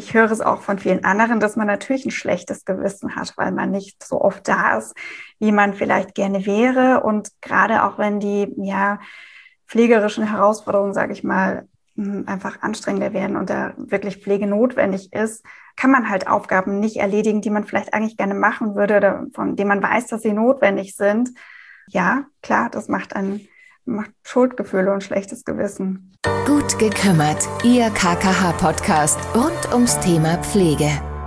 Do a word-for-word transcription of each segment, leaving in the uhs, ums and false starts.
ich höre es auch von vielen anderen, dass man natürlich ein schlechtes Gewissen hat, weil man nicht so oft da ist, wie man vielleicht gerne wäre. Und gerade auch wenn die ja, pflegerischen Herausforderungen, sage ich mal, einfach anstrengender werden und da wirklich Pflege notwendig ist, kann man halt Aufgaben nicht erledigen, die man vielleicht eigentlich gerne machen würde oder von denen man weiß, dass sie notwendig sind. Ja, klar, das macht ein macht Schuldgefühle und schlechtes Gewissen. Gut gekümmert, Ihr K K H-Podcast rund ums Thema Pflege.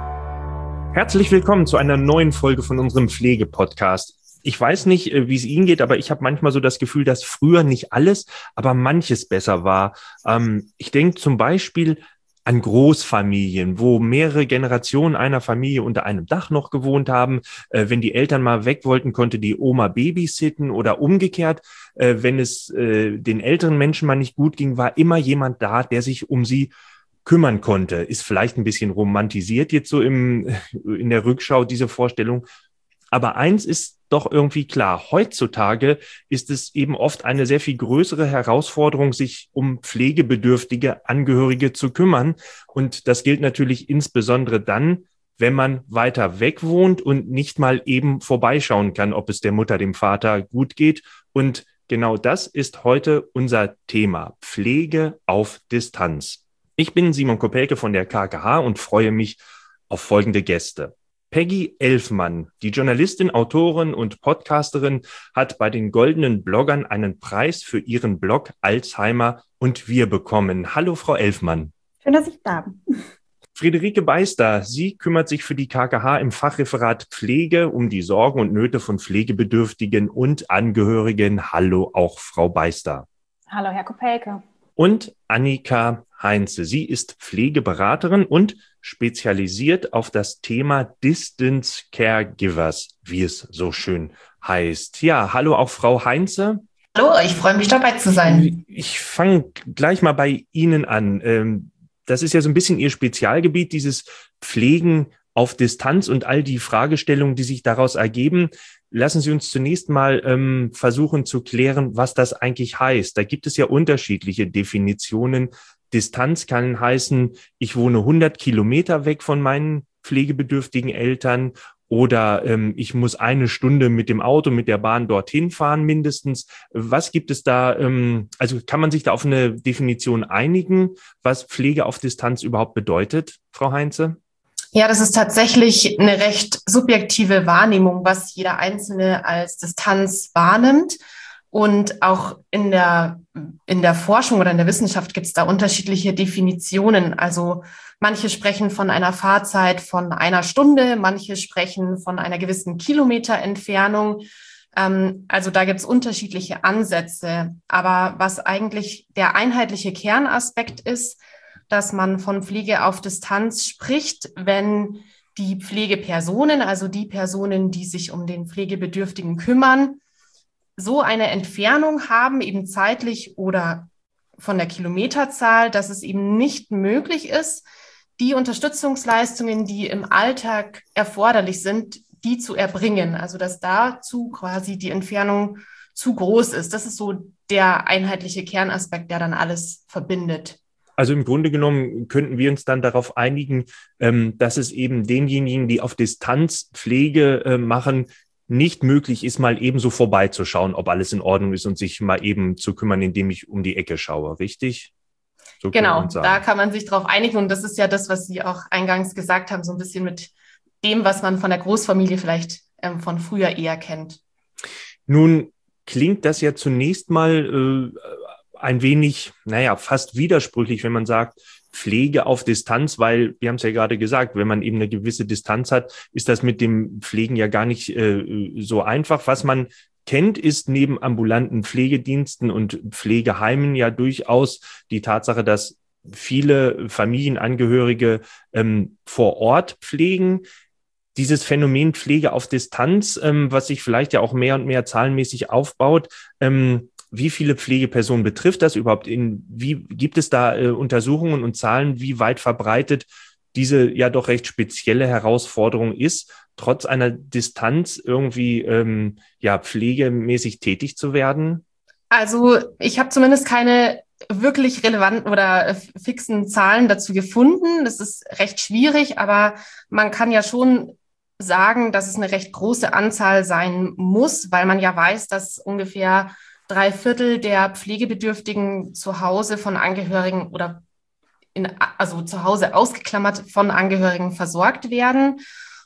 Herzlich willkommen zu einer neuen Folge von unserem Pflege-Podcast. Ich weiß nicht, wie es Ihnen geht, aber ich habe manchmal so das Gefühl, dass früher nicht alles, aber manches besser war. Ähm, ich denke zum Beispiel an Großfamilien, wo mehrere Generationen einer Familie unter einem Dach noch gewohnt haben. Äh, wenn die Eltern mal weg wollten, konnte die Oma babysitten oder umgekehrt. Äh, wenn es äh, den älteren Menschen mal nicht gut ging, war immer jemand da, der sich um sie kümmern konnte. Ist vielleicht ein bisschen romantisiert jetzt so im, in der Rückschau, diese Vorstellung. Aber eins ist doch irgendwie klar. Heutzutage ist es eben oft eine sehr viel größere Herausforderung, sich um pflegebedürftige Angehörige zu kümmern. Und das gilt natürlich insbesondere dann, wenn man weiter weg wohnt und nicht mal eben vorbeischauen kann, ob es der Mutter, dem Vater gut geht. Und genau das ist heute unser Thema: Pflege auf Distanz. Ich bin Simon Kopelke von der K K H und freue mich auf folgende Gäste. Peggy Elfmann, die Journalistin, Autorin und Podcasterin, hat bei den Goldenen Bloggern einen Preis für ihren Blog Alzheimer und wir bekommen. Hallo, Frau Elfmann. Schön, dass ich da bin. Friederike Beister, sie kümmert sich für die K K H im Fachreferat Pflege um die Sorgen und Nöte von Pflegebedürftigen und Angehörigen. Hallo, auch Frau Beister. Hallo, Herr Kopelke. Und Annika Heinze. Sie ist Pflegeberaterin und spezialisiert auf das Thema Distance Caregivers, wie es so schön heißt. Ja, hallo auch Frau Heinze. Hallo, ich freue mich dabei zu sein. Ich fange gleich mal bei Ihnen an. Das ist ja so ein bisschen Ihr Spezialgebiet, dieses Pflegen auf Distanz und all die Fragestellungen, die sich daraus ergeben. Lassen Sie uns zunächst mal ähm, versuchen zu klären, was das eigentlich heißt. Da gibt es ja unterschiedliche Definitionen. Distanz kann heißen, ich wohne hundert Kilometer weg von meinen pflegebedürftigen Eltern oder ähm, ich muss eine Stunde mit dem Auto, mit der Bahn dorthin fahren mindestens. Was gibt es da, ähm, also kann man sich da auf eine Definition einigen, was Pflege auf Distanz überhaupt bedeutet, Frau Heinze? Ja, das ist tatsächlich eine recht subjektive Wahrnehmung, was jeder Einzelne als Distanz wahrnimmt. Und auch in der, in der Forschung oder in der Wissenschaft gibt es da unterschiedliche Definitionen. Also manche sprechen von einer Fahrzeit von einer Stunde, manche sprechen von einer gewissen Kilometerentfernung. Ähm, also da gibt es unterschiedliche Ansätze. Aber was eigentlich der einheitliche Kernaspekt ist, dass man von Pflege auf Distanz spricht, wenn die Pflegepersonen, also die Personen, die sich um den Pflegebedürftigen kümmern, so eine Entfernung haben, eben zeitlich oder von der Kilometerzahl, dass es eben nicht möglich ist, die Unterstützungsleistungen, die im Alltag erforderlich sind, die zu erbringen. Also dass dazu quasi die Entfernung zu groß ist. Das ist so der einheitliche Kernaspekt, der dann alles verbindet. Also im Grunde genommen könnten wir uns dann darauf einigen, dass es eben denjenigen, die auf Distanz Pflege machen, nicht möglich ist, mal eben so vorbeizuschauen, ob alles in Ordnung ist und sich mal eben zu kümmern, indem ich um die Ecke schaue, richtig? So genau, da kann man sich drauf einigen und das ist ja das, was Sie auch eingangs gesagt haben, so ein bisschen mit dem, was man von der Großfamilie vielleicht ähm, von früher eher kennt. Nun klingt das ja zunächst mal äh, ein wenig, naja, fast widersprüchlich, wenn man sagt, Pflege auf Distanz, weil, wir haben es ja gerade gesagt, wenn man eben eine gewisse Distanz hat, ist das mit dem Pflegen ja gar nicht äh, so einfach. Was man kennt, ist neben ambulanten Pflegediensten und Pflegeheimen ja durchaus die Tatsache, dass viele Familienangehörige ähm, vor Ort pflegen. Dieses Phänomen Pflege auf Distanz, ähm, was sich vielleicht ja auch mehr und mehr zahlenmäßig aufbaut, ähm, wie viele Pflegepersonen betrifft das überhaupt? In, wie gibt es da äh, Untersuchungen und Zahlen, wie weit verbreitet diese ja doch recht spezielle Herausforderung ist, trotz einer Distanz irgendwie ähm, ja pflegemäßig tätig zu werden? Also ich habe zumindest keine wirklich relevanten oder fixen Zahlen dazu gefunden. Das ist recht schwierig, aber man kann ja schon sagen, dass es eine recht große Anzahl sein muss, weil man ja weiß, dass ungefähr drei Viertel der Pflegebedürftigen zu Hause von Angehörigen oder in, also zu Hause ausgeklammert von Angehörigen versorgt werden.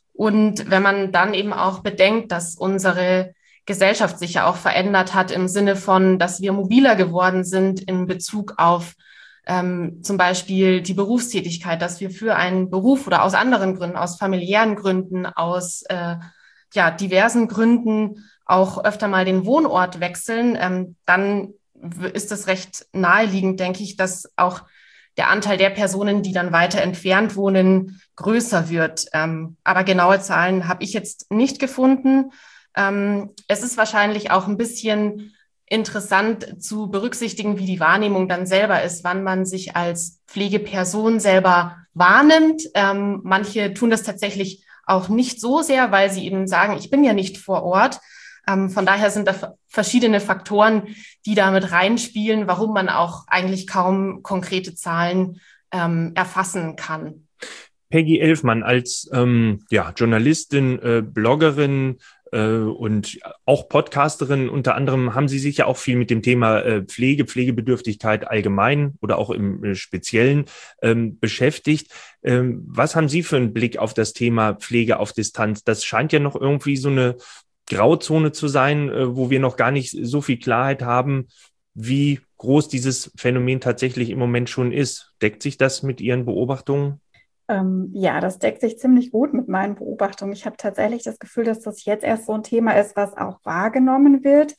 Und wenn man dann eben auch bedenkt, dass unsere Gesellschaft sich ja auch verändert hat im Sinne von, dass wir mobiler geworden sind in Bezug auf ähm, zum Beispiel die Berufstätigkeit, dass wir für einen Beruf oder aus anderen Gründen, aus familiären Gründen, aus äh, ja, diversen Gründen auch öfter mal den Wohnort wechseln, ähm, dann ist es recht naheliegend, denke ich, dass auch der Anteil der Personen, die dann weiter entfernt wohnen, größer wird. Ähm, aber genaue Zahlen habe ich jetzt nicht gefunden. Ähm, es ist wahrscheinlich auch ein bisschen interessant zu berücksichtigen, wie die Wahrnehmung dann selber ist, wann man sich als Pflegeperson selber wahrnimmt. Ähm, manche tun das tatsächlich auch nicht so sehr, weil sie eben sagen, ich bin ja nicht vor Ort. Ähm, von daher sind da verschiedene Faktoren, die damit reinspielen, warum man auch eigentlich kaum konkrete Zahlen ähm, erfassen kann. Peggy Elfmann als ähm, ja, Journalistin, äh, Bloggerin äh, und auch Podcasterin, unter anderem haben Sie sich ja auch viel mit dem Thema äh, Pflege, Pflegebedürftigkeit allgemein oder auch im äh, Speziellen ähm, beschäftigt. Ähm, was haben Sie für einen Blick auf das Thema Pflege auf Distanz? Das scheint ja noch irgendwie so eine Grauzone zu sein, äh, wo wir noch gar nicht so viel Klarheit haben, wie groß dieses Phänomen tatsächlich im Moment schon ist. Deckt sich das mit Ihren Beobachtungen? Ähm, ja, das deckt sich ziemlich gut mit meinen Beobachtungen. Ich habe tatsächlich das Gefühl, dass das jetzt erst so ein Thema ist, was auch wahrgenommen wird.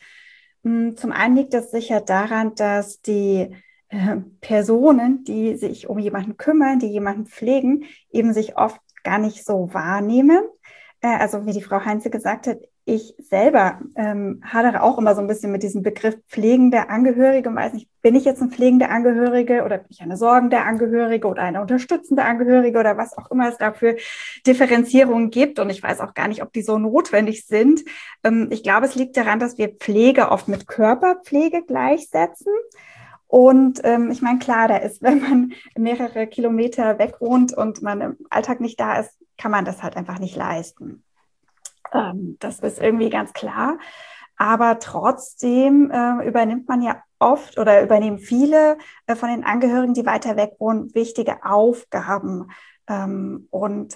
Zum einen liegt das sicher daran, dass die äh, Personen, die sich um jemanden kümmern, die jemanden pflegen, eben sich oft gar nicht so wahrnehmen. Äh, also wie die Frau Heinze gesagt hat, ich selber ähm, hadere auch immer so ein bisschen mit diesem Begriff pflegende Angehörige und weiß nicht, bin ich jetzt ein pflegender Angehörige oder bin ich eine sorgende Angehörige oder eine unterstützende Angehörige oder was auch immer es dafür Differenzierungen gibt. Und ich weiß auch gar nicht, ob die so notwendig sind. Ähm, ich glaube, es liegt daran, dass wir Pflege oft mit Körperpflege gleichsetzen. Und ähm, ich meine, klar, da ist, wenn man mehrere Kilometer weg wohnt und man im Alltag nicht da ist, kann man das halt einfach nicht leisten. Ähm, das ist irgendwie ganz klar. Aber trotzdem äh, übernimmt man ja oft oder übernehmen viele äh, von den Angehörigen, die weiter weg wohnen, wichtige Aufgaben. Ähm, und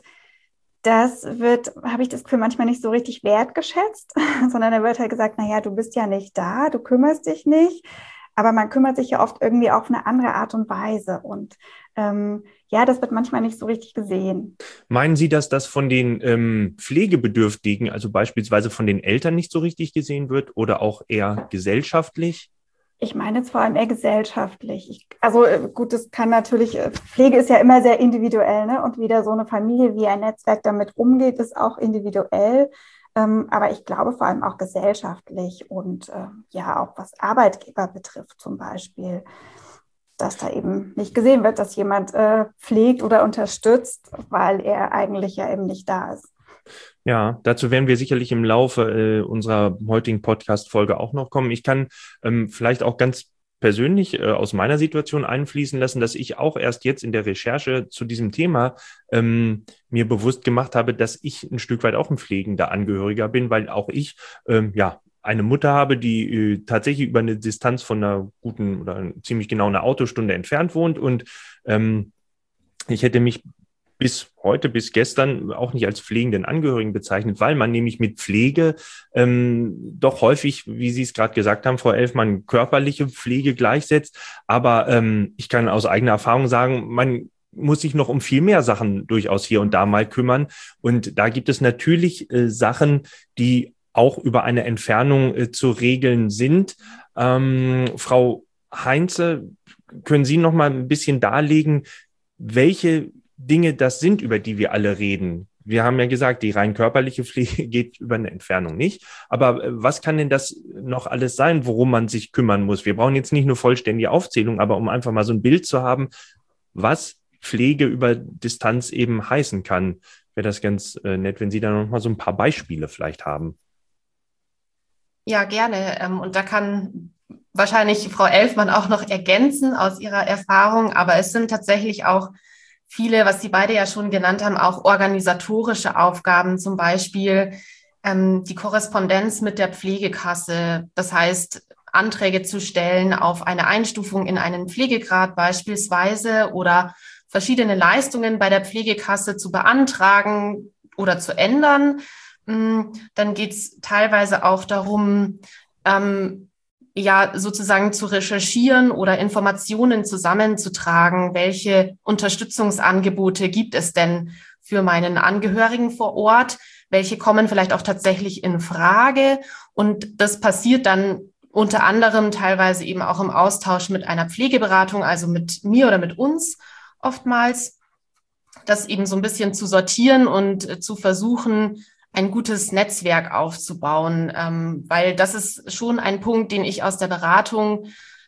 das wird, habe ich das Gefühl, manchmal nicht so richtig wertgeschätzt, sondern da wird halt gesagt, naja, du bist ja nicht da, du kümmerst dich nicht. Aber man kümmert sich ja oft irgendwie auf eine andere Art und Weise. Und ähm, ja, das wird manchmal nicht so richtig gesehen. Meinen Sie, dass das von den ähm, Pflegebedürftigen, also beispielsweise von den Eltern nicht so richtig gesehen wird oder auch eher gesellschaftlich? Ich meine jetzt vor allem eher gesellschaftlich. Ich, also gut, das kann natürlich, Pflege ist ja immer sehr individuell, ne? Und wie da so eine Familie, wie ein Netzwerk damit umgeht, ist auch individuell. Ähm, aber ich glaube vor allem auch gesellschaftlich und äh, ja auch was Arbeitgeber betrifft zum Beispiel, dass da eben nicht gesehen wird, dass jemand äh, pflegt oder unterstützt, weil er eigentlich ja eben nicht da ist. Ja, dazu werden wir sicherlich im Laufe äh, unserer heutigen Podcast-Folge auch noch kommen. Ich kann ähm, vielleicht auch ganz persönlich äh, aus meiner Situation einfließen lassen, dass ich auch erst jetzt in der Recherche zu diesem Thema ähm, mir bewusst gemacht habe, dass ich ein Stück weit auch ein pflegender Angehöriger bin, weil auch ich ähm, ja eine Mutter habe, die äh, tatsächlich über eine Distanz von einer guten oder ziemlich genau einer Autostunde entfernt wohnt und ähm, ich hätte mich bis heute, bis gestern auch nicht als pflegenden Angehörigen bezeichnet, weil man nämlich mit Pflege ähm, doch häufig, wie Sie es gerade gesagt haben, Frau Elfmann, körperliche Pflege gleichsetzt. Aber ähm, ich kann aus eigener Erfahrung sagen, man muss sich noch um viel mehr Sachen durchaus hier und da mal kümmern. Und da gibt es natürlich äh, Sachen, die auch über eine Entfernung äh, zu regeln sind. Ähm, Frau Heinze, können Sie noch mal ein bisschen darlegen, welche Dinge das sind, über die wir alle reden? Wir haben ja gesagt, die rein körperliche Pflege geht über eine Entfernung nicht. Aber was kann denn das noch alles sein, worum man sich kümmern muss? Wir brauchen jetzt nicht nur vollständige Aufzählung, aber um einfach mal so ein Bild zu haben, was Pflege über Distanz eben heißen kann, wäre das ganz äh, nett, wenn Sie da noch mal so ein paar Beispiele vielleicht haben. Ja, gerne. Und da kann wahrscheinlich Frau Elfmann auch noch ergänzen aus ihrer Erfahrung, aber es sind tatsächlich auch viele, was Sie beide ja schon genannt haben, auch organisatorische Aufgaben, zum Beispiel ähm, die Korrespondenz mit der Pflegekasse. Das heißt, Anträge zu stellen auf eine Einstufung in einen Pflegegrad beispielsweise oder verschiedene Leistungen bei der Pflegekasse zu beantragen oder zu ändern. Dann geht es teilweise auch darum, ähm, ja, sozusagen zu recherchieren oder Informationen zusammenzutragen. Welche Unterstützungsangebote gibt es denn für meinen Angehörigen vor Ort? Welche kommen vielleicht auch tatsächlich in Frage? Und das passiert dann unter anderem teilweise eben auch im Austausch mit einer Pflegeberatung, also mit mir oder mit uns oftmals, das eben so ein bisschen zu sortieren und äh, zu versuchen, ein gutes Netzwerk aufzubauen, ähm, weil das ist schon ein Punkt, den ich aus der Beratung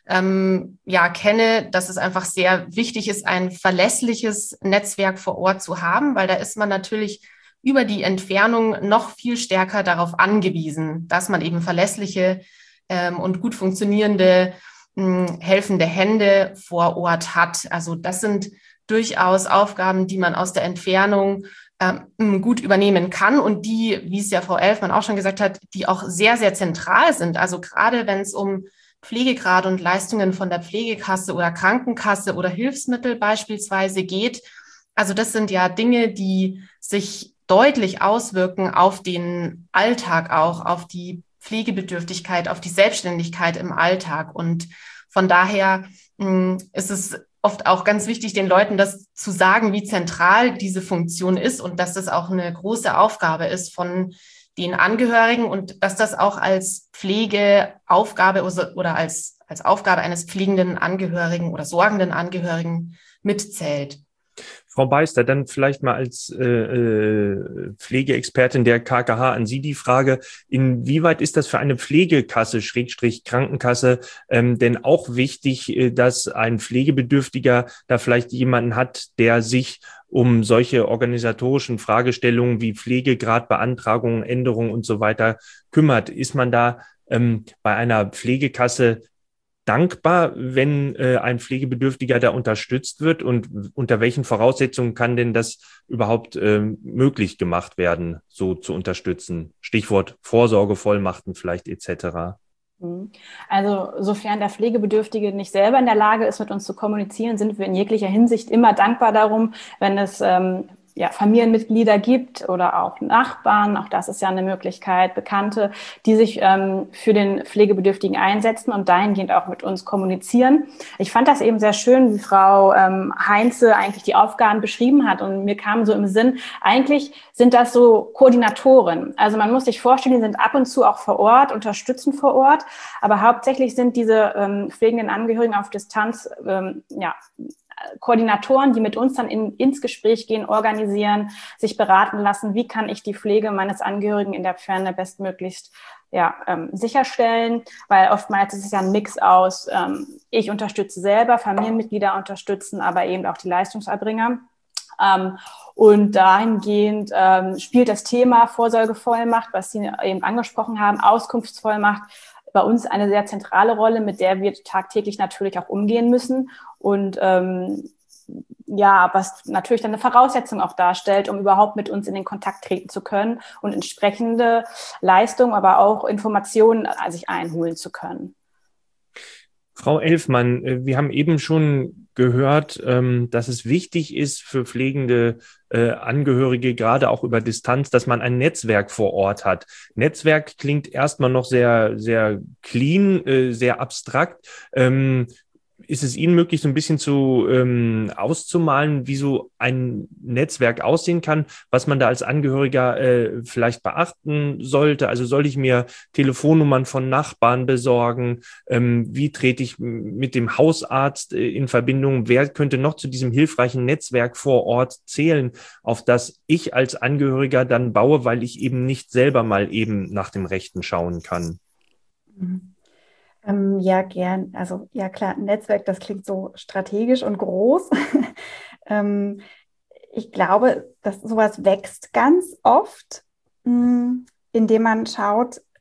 ähm, ja kenne, dass es einfach sehr wichtig ist, ein verlässliches Netzwerk vor Ort zu haben, weil da ist man natürlich über die Entfernung noch viel stärker darauf angewiesen, dass man eben verlässliche ähm, und gut funktionierende mh, helfende Hände vor Ort hat. Also das sind durchaus Aufgaben, die man aus der Entfernung ähm, gut übernehmen kann und die, wie es ja Frau Elfmann auch schon gesagt hat, die auch sehr, sehr zentral sind. Also gerade wenn es um Pflegegrad und Leistungen von der Pflegekasse oder Krankenkasse oder Hilfsmittel beispielsweise geht. Also das sind ja Dinge, die sich deutlich auswirken auf den Alltag auch, auf die Pflegebedürftigkeit, auf die Selbstständigkeit im Alltag. Und von daher mh, ist es oft auch ganz wichtig, den Leuten das zu sagen, wie zentral diese Funktion ist und dass das auch eine große Aufgabe ist von den Angehörigen und dass das auch als Pflegeaufgabe oder als, als Aufgabe eines pflegenden Angehörigen oder sorgenden Angehörigen mitzählt. Frau Beister, dann vielleicht mal als äh, äh, Pflegeexpertin der K K H an Sie die Frage, inwieweit ist das für eine Pflegekasse, Schrägstrich Krankenkasse, ähm, denn auch wichtig, äh, dass ein Pflegebedürftiger da vielleicht jemanden hat, der sich um solche organisatorischen Fragestellungen wie Pflegegradbeantragungen, Änderungen und so weiter kümmert? Ist man da ähm, bei einer Pflegekasse dankbar, wenn äh, ein Pflegebedürftiger da unterstützt wird, und unter welchen Voraussetzungen kann denn das überhaupt äh, möglich gemacht werden, so zu unterstützen? Stichwort Vorsorgevollmachten vielleicht et cetera. Also sofern der Pflegebedürftige nicht selber in der Lage ist, mit uns zu kommunizieren, sind wir in jeglicher Hinsicht immer dankbar darum, wenn es ähm, ja, Familienmitglieder gibt oder auch Nachbarn, auch das ist ja eine Möglichkeit, Bekannte, die sich ähm, für den Pflegebedürftigen einsetzen und dahingehend auch mit uns kommunizieren. Ich fand das eben sehr schön, wie Frau ähm, Heinze eigentlich die Aufgaben beschrieben hat, und mir kam so im Sinn, eigentlich sind das so Koordinatoren. Also man muss sich vorstellen, die sind ab und zu auch vor Ort, unterstützen vor Ort, aber hauptsächlich sind diese ähm, pflegenden Angehörigen auf Distanz ähm, ja Koordinatoren, die mit uns dann in, ins Gespräch gehen, organisieren, sich beraten lassen, wie kann ich die Pflege meines Angehörigen in der Ferne bestmöglichst ja, ähm, sicherstellen, weil oftmals ist es ja ein Mix aus, ähm, ich unterstütze selber, Familienmitglieder unterstützen, aber eben auch die Leistungserbringer. Ähm, und dahingehend ähm, spielt das Thema Vorsorgevollmacht, was Sie eben angesprochen haben, Auskunftsvollmacht, bei uns eine sehr zentrale Rolle, mit der wir tagtäglich natürlich auch umgehen müssen und ähm, ja, was natürlich dann eine Voraussetzung auch darstellt, um überhaupt mit uns in den Kontakt treten zu können und entsprechende Leistungen, aber auch Informationen sich einholen zu können. Frau Elfmann, wir haben eben schon gehört, dass es wichtig ist für pflegende Angehörige, gerade auch über Distanz, dass man ein Netzwerk vor Ort hat. Netzwerk klingt erstmal noch sehr, sehr clean, sehr abstrakt. Ist es Ihnen möglich, so ein bisschen zu ähm, auszumalen, wie so ein Netzwerk aussehen kann, was man da als Angehöriger äh, vielleicht beachten sollte? Also soll ich mir Telefonnummern von Nachbarn besorgen? Ähm, wie trete ich mit dem Hausarzt äh, in Verbindung? Wer könnte noch zu diesem hilfreichen Netzwerk vor Ort zählen, auf das ich als Angehöriger dann baue, weil ich eben nicht selber mal eben nach dem Rechten schauen kann? Mhm. Ähm, ja, gern. Also ja klar, ein Netzwerk, das klingt so strategisch und groß. ähm, ich glaube, dass sowas wächst ganz oft, mh, indem man schaut,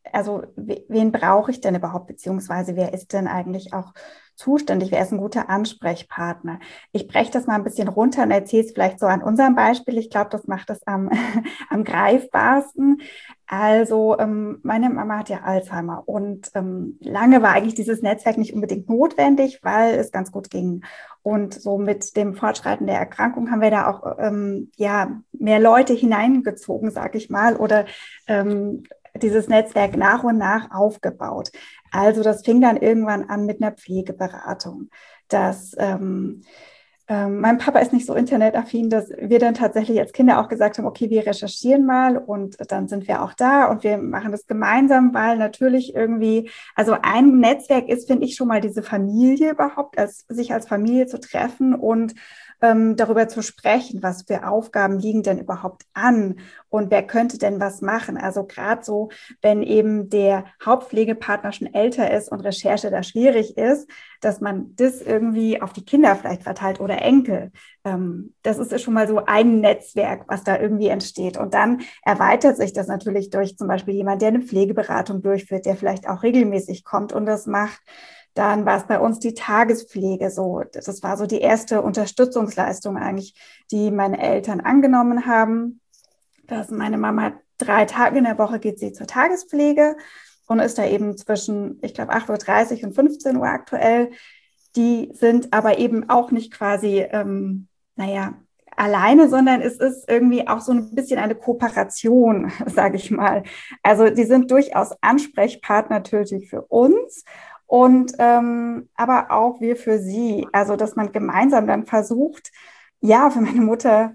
also wen brauche ich denn überhaupt, beziehungsweise wer ist denn eigentlich auch zuständig, wer ist ein guter Ansprechpartner? Ich breche das mal ein bisschen runter und erzähle es vielleicht so an unserem Beispiel. Ich glaube, das macht es am, am greifbarsten. Also ähm, meine Mama hat ja Alzheimer und ähm, lange war eigentlich dieses Netzwerk nicht unbedingt notwendig, weil es ganz gut ging. Und so mit dem Fortschreiten der Erkrankung haben wir da auch ähm, ja, mehr Leute hineingezogen, sage ich mal, oder ähm, dieses Netzwerk nach und nach aufgebaut. Also das fing dann irgendwann an mit einer Pflegeberatung. Dass, ähm, ähm, mein Papa ist nicht so internetaffin, dass wir dann tatsächlich als Kinder auch gesagt haben, okay, wir recherchieren mal und dann sind wir auch da und wir machen das gemeinsam, weil natürlich irgendwie, also ein Netzwerk ist, finde ich, schon mal diese Familie überhaupt, als, sich als Familie zu treffen und ähm, darüber zu sprechen, was für Aufgaben liegen denn überhaupt an und wer könnte denn was machen. Also gerade so, wenn eben der Hauptpflegepartner schon älter ist und Recherche da schwierig ist, dass man das irgendwie auf die Kinder vielleicht verteilt oder Enkel. Ähm, das ist schon mal so ein Netzwerk, was da irgendwie entsteht. Und dann erweitert sich das natürlich durch zum Beispiel jemand, der eine Pflegeberatung durchführt, der vielleicht auch regelmäßig kommt und das macht. Dann war es bei uns die Tagespflege so. Das war so die erste Unterstützungsleistung eigentlich, die meine Eltern angenommen haben. Dass meine Mama drei Tage in der Woche geht sie zur Tagespflege und ist da eben zwischen, ich glaube, acht Uhr dreißig und fünfzehn Uhr aktuell. Die sind aber eben auch nicht quasi, ähm, naja, alleine, sondern es ist irgendwie auch so ein bisschen eine Kooperation, sage ich mal. Also die sind durchaus Ansprechpartner natürlich für uns. Und ähm, aber auch wir für sie. Also, dass man gemeinsam dann versucht, ja, für meine Mutter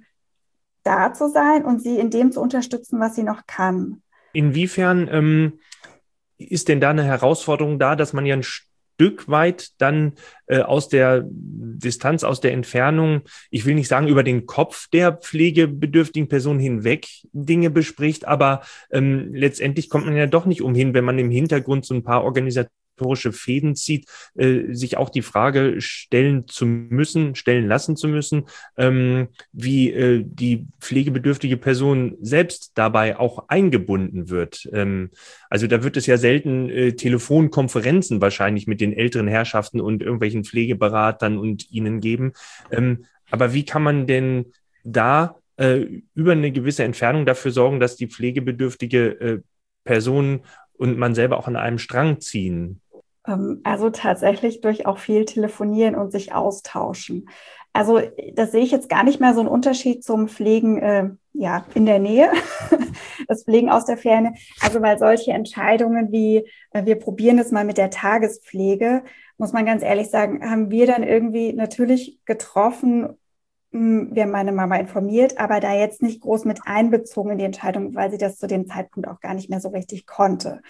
da zu sein und sie in dem zu unterstützen, was sie noch kann. Inwiefern ähm, ist denn da eine Herausforderung da, dass man ja ein Stück weit dann äh, aus der Distanz, aus der Entfernung, ich will nicht sagen über den Kopf der pflegebedürftigen Person hinweg Dinge bespricht, aber ähm, letztendlich kommt man ja doch nicht umhin, wenn man im Hintergrund so ein paar Organisationen Fäden zieht, äh, sich auch die Frage stellen zu müssen, stellen lassen zu müssen, ähm, wie äh, die pflegebedürftige Person selbst dabei auch eingebunden wird. Ähm, also da wird es ja selten äh, Telefonkonferenzen wahrscheinlich mit den älteren Herrschaften und irgendwelchen Pflegeberatern und ihnen geben. Ähm, aber wie kann man denn da äh, über eine gewisse Entfernung dafür sorgen, dass die pflegebedürftige äh, Person und man selber auch an einem Strang ziehen? Also tatsächlich durch auch viel telefonieren und sich austauschen. Also das sehe ich jetzt gar nicht mehr so einen Unterschied zum Pflegen äh, ja, in der Nähe, das Pflegen aus der Ferne. Also weil solche Entscheidungen wie äh, wir probieren es mal mit der Tagespflege, muss man ganz ehrlich sagen, haben wir dann irgendwie natürlich getroffen. Wir haben meine Mama informiert, aber da jetzt nicht groß mit einbezogen in die Entscheidung, weil sie das zu dem Zeitpunkt auch gar nicht mehr so richtig konnte.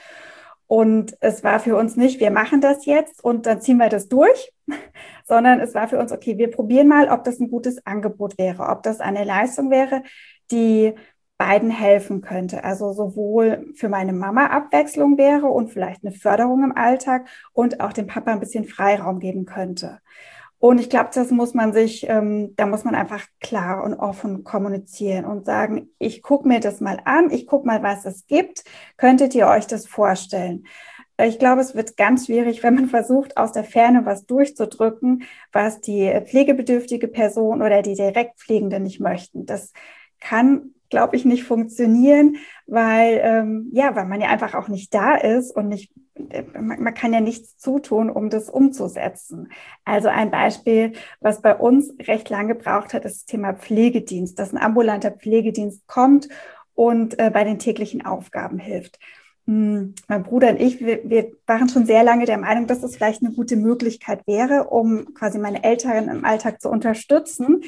Und es war für uns nicht, wir machen das jetzt und dann ziehen wir das durch, sondern es war für uns, okay, wir probieren mal, ob das ein gutes Angebot wäre, ob das eine Leistung wäre, die beiden helfen könnte. Also sowohl für meine Mama Abwechslung wäre und vielleicht eine Förderung im Alltag und auch dem Papa ein bisschen Freiraum geben könnte. Und ich glaube, das muss man sich, ähm, da muss man einfach klar und offen kommunizieren und sagen, ich gucke mir das mal an, ich gucke mal, was es gibt. Könntet ihr euch das vorstellen? Ich glaube, es wird ganz schwierig, wenn man versucht, aus der Ferne was durchzudrücken, was die pflegebedürftige Person oder die Direktpflegende nicht möchten. Das kann, glaube ich, nicht funktionieren, weil, ähm, ja, weil man ja einfach auch nicht da ist und nicht man kann ja nichts zutun, um das umzusetzen. Also ein Beispiel, was bei uns recht lange gebraucht hat, ist das Thema Pflegedienst, dass ein ambulanter Pflegedienst kommt und äh, bei den täglichen Aufgaben hilft. Hm, mein Bruder und ich, wir, wir waren schon sehr lange der Meinung, dass das vielleicht eine gute Möglichkeit wäre, um quasi meine Eltern im Alltag zu unterstützen.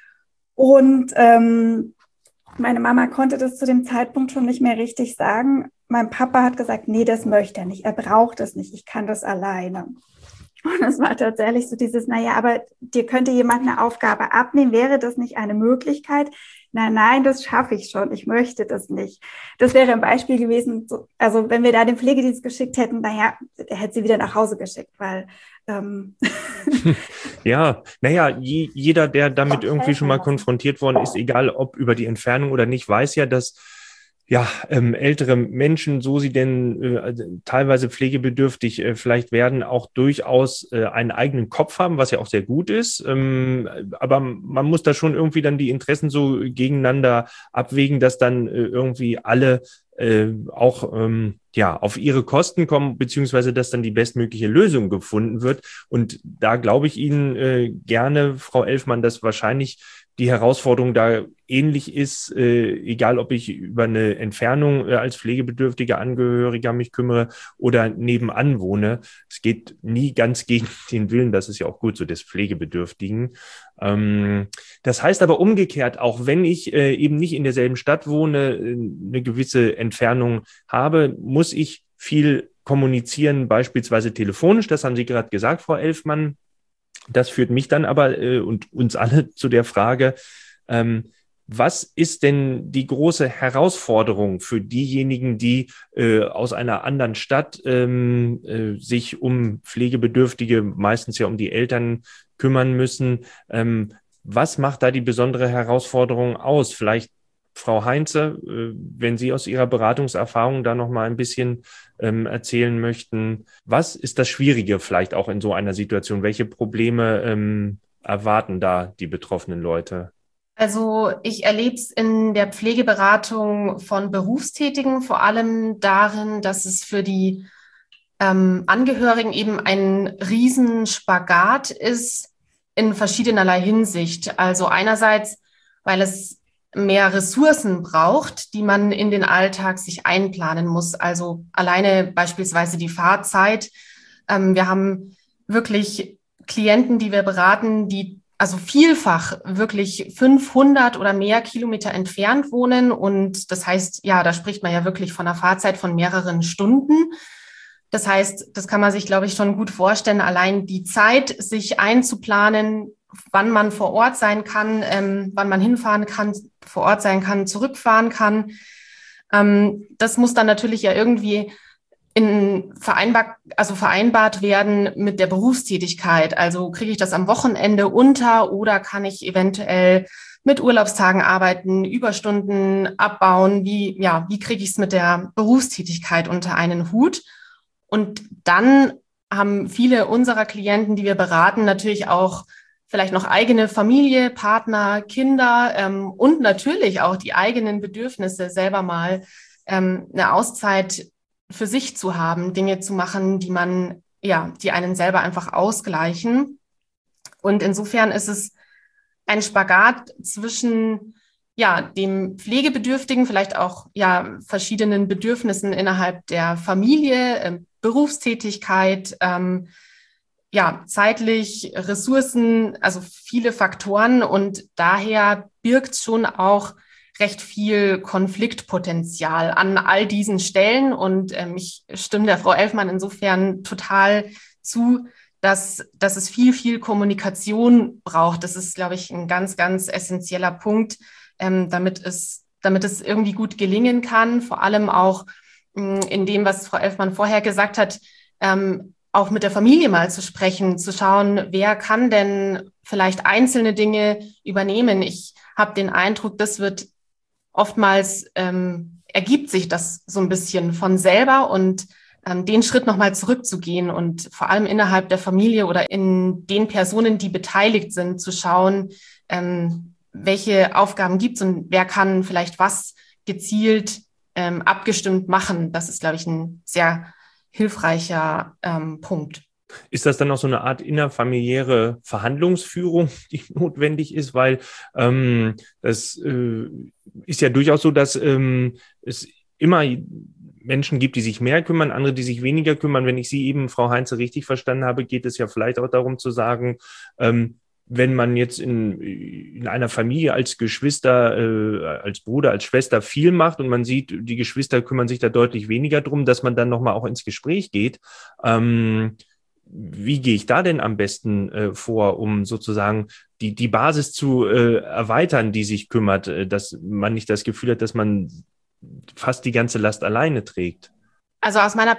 Und ähm, meine Mama konnte das zu dem Zeitpunkt schon nicht mehr richtig sagen. Mein Papa hat gesagt, nee, das möchte er nicht. Er braucht es nicht. Ich kann das alleine. Und es war tatsächlich so dieses, naja, aber dir könnte jemand eine Aufgabe abnehmen. Wäre das nicht eine Möglichkeit? Nein, nein, das schaffe ich schon. Ich möchte das nicht. Das wäre ein Beispiel gewesen. Also wenn wir da den Pflegedienst geschickt hätten, naja, er hätte sie wieder nach Hause geschickt, weil ähm ja, naja, je, jeder, der damit irgendwie schon mal konfrontiert worden ist, egal ob über die Entfernung oder nicht, weiß ja, dass ja, ähm, ältere Menschen, so sie denn äh, teilweise pflegebedürftig äh, vielleicht werden, auch durchaus äh, einen eigenen Kopf haben, was ja auch sehr gut ist. Ähm, aber man muss da schon irgendwie dann die Interessen so gegeneinander abwägen, dass dann äh, irgendwie alle äh, auch ähm, ja auf ihre Kosten kommen, beziehungsweise dass dann die bestmögliche Lösung gefunden wird. Und da glaube ich Ihnen äh, gerne, Frau Elfmann, dass wahrscheinlich die Herausforderung da ähnlich ist, äh, egal ob ich über eine Entfernung äh, als pflegebedürftiger Angehöriger mich kümmere oder nebenan wohne. Es geht nie ganz gegen den Willen, das ist ja auch gut so, des Pflegebedürftigen. Ähm, das heißt aber umgekehrt, auch wenn ich äh, eben nicht in derselben Stadt wohne, äh, eine gewisse Entfernung habe, muss ich viel kommunizieren, beispielsweise telefonisch. Das haben Sie gerade gesagt, Frau Elfmann. Das führt mich dann aber äh, und uns alle zu der Frage, ähm, was ist denn die große Herausforderung für diejenigen, die äh, aus einer anderen Stadt ähm, äh, sich um Pflegebedürftige, meistens ja um die Eltern kümmern müssen? Ähm, was macht da die besondere Herausforderung aus? Vielleicht Frau Heinze, äh, wenn Sie aus Ihrer Beratungserfahrung da noch mal ein bisschen ähm, erzählen möchten, was ist das Schwierige vielleicht auch in so einer Situation? Welche Probleme ähm, erwarten da die betroffenen Leute? Also ich erlebe es in der Pflegeberatung von Berufstätigen vor allem darin, dass es für die ähm, Angehörigen eben ein Riesenspagat ist in verschiedenerlei Hinsicht. Also einerseits, weil es mehr Ressourcen braucht, die man in den Alltag sich einplanen muss. Also alleine beispielsweise die Fahrzeit. Ähm, wir haben wirklich Klienten, die wir beraten, die also vielfach wirklich fünfhundert oder mehr Kilometer entfernt wohnen. Und das heißt, ja, da spricht man ja wirklich von einer Fahrzeit von mehreren Stunden. Das heißt, das kann man sich, glaube ich, schon gut vorstellen, allein die Zeit, sich einzuplanen, wann man vor Ort sein kann, ähm, wann man hinfahren kann, vor Ort sein kann, zurückfahren kann. Ähm, das muss dann natürlich ja irgendwie in vereinbar, also vereinbart werden mit der Berufstätigkeit. Also kriege ich das am Wochenende unter oder kann ich eventuell mit Urlaubstagen arbeiten, Überstunden abbauen? Wie, ja, wie kriege ich es mit der Berufstätigkeit unter einen Hut? Und dann haben viele unserer Klienten, die wir beraten, natürlich auch vielleicht noch eigene Familie, Partner, Kinder ähm, und natürlich auch die eigenen Bedürfnisse, selber mal ähm, eine Auszeit für sich zu haben, Dinge zu machen, die man, ja, die einen selber einfach ausgleichen. Und insofern ist es ein Spagat zwischen, ja, dem Pflegebedürftigen, vielleicht auch, ja, verschiedenen Bedürfnissen innerhalb der Familie, äh, Berufstätigkeit, ähm, ja, zeitlich, Ressourcen, also viele Faktoren, und daher birgt schon auch recht viel Konfliktpotenzial an all diesen Stellen. Und ähm, ich stimme der Frau Elfmann insofern total zu, dass, dass es viel, viel Kommunikation braucht. Das ist, glaube ich, ein ganz, ganz essentieller Punkt, ähm, damit es, damit es irgendwie gut gelingen kann. Vor allem auch mh, in dem, was Frau Elfmann vorher gesagt hat, ähm, auch mit der Familie mal zu sprechen, zu schauen, wer kann denn vielleicht einzelne Dinge übernehmen. Ich habe den Eindruck, das wird oftmals, ähm, ergibt sich das so ein bisschen von selber, und ähm, den Schritt nochmal zurückzugehen und vor allem innerhalb der Familie oder in den Personen, die beteiligt sind, zu schauen, ähm, welche Aufgaben gibt es und wer kann vielleicht was gezielt ähm, abgestimmt machen. Das ist, glaube ich, ein sehr hilfreicher ähm, Punkt. Ist das dann auch so eine Art innerfamiliäre Verhandlungsführung, die notwendig ist? Weil ähm, das äh, ist ja durchaus so, dass ähm, es immer Menschen gibt, die sich mehr kümmern, andere, die sich weniger kümmern. Wenn ich Sie eben, Frau Heinze, richtig verstanden habe, geht es ja vielleicht auch darum zu sagen, ähm, wenn man jetzt in, in einer Familie als Geschwister, äh, als Bruder, als Schwester viel macht und man sieht, die Geschwister kümmern sich da deutlich weniger drum, dass man dann nochmal auch ins Gespräch geht. Ähm, wie gehe ich da denn am besten äh, vor, um sozusagen die, die Basis zu äh, erweitern, die sich kümmert, äh, dass man nicht das Gefühl hat, dass man fast die ganze Last alleine trägt? Also aus meiner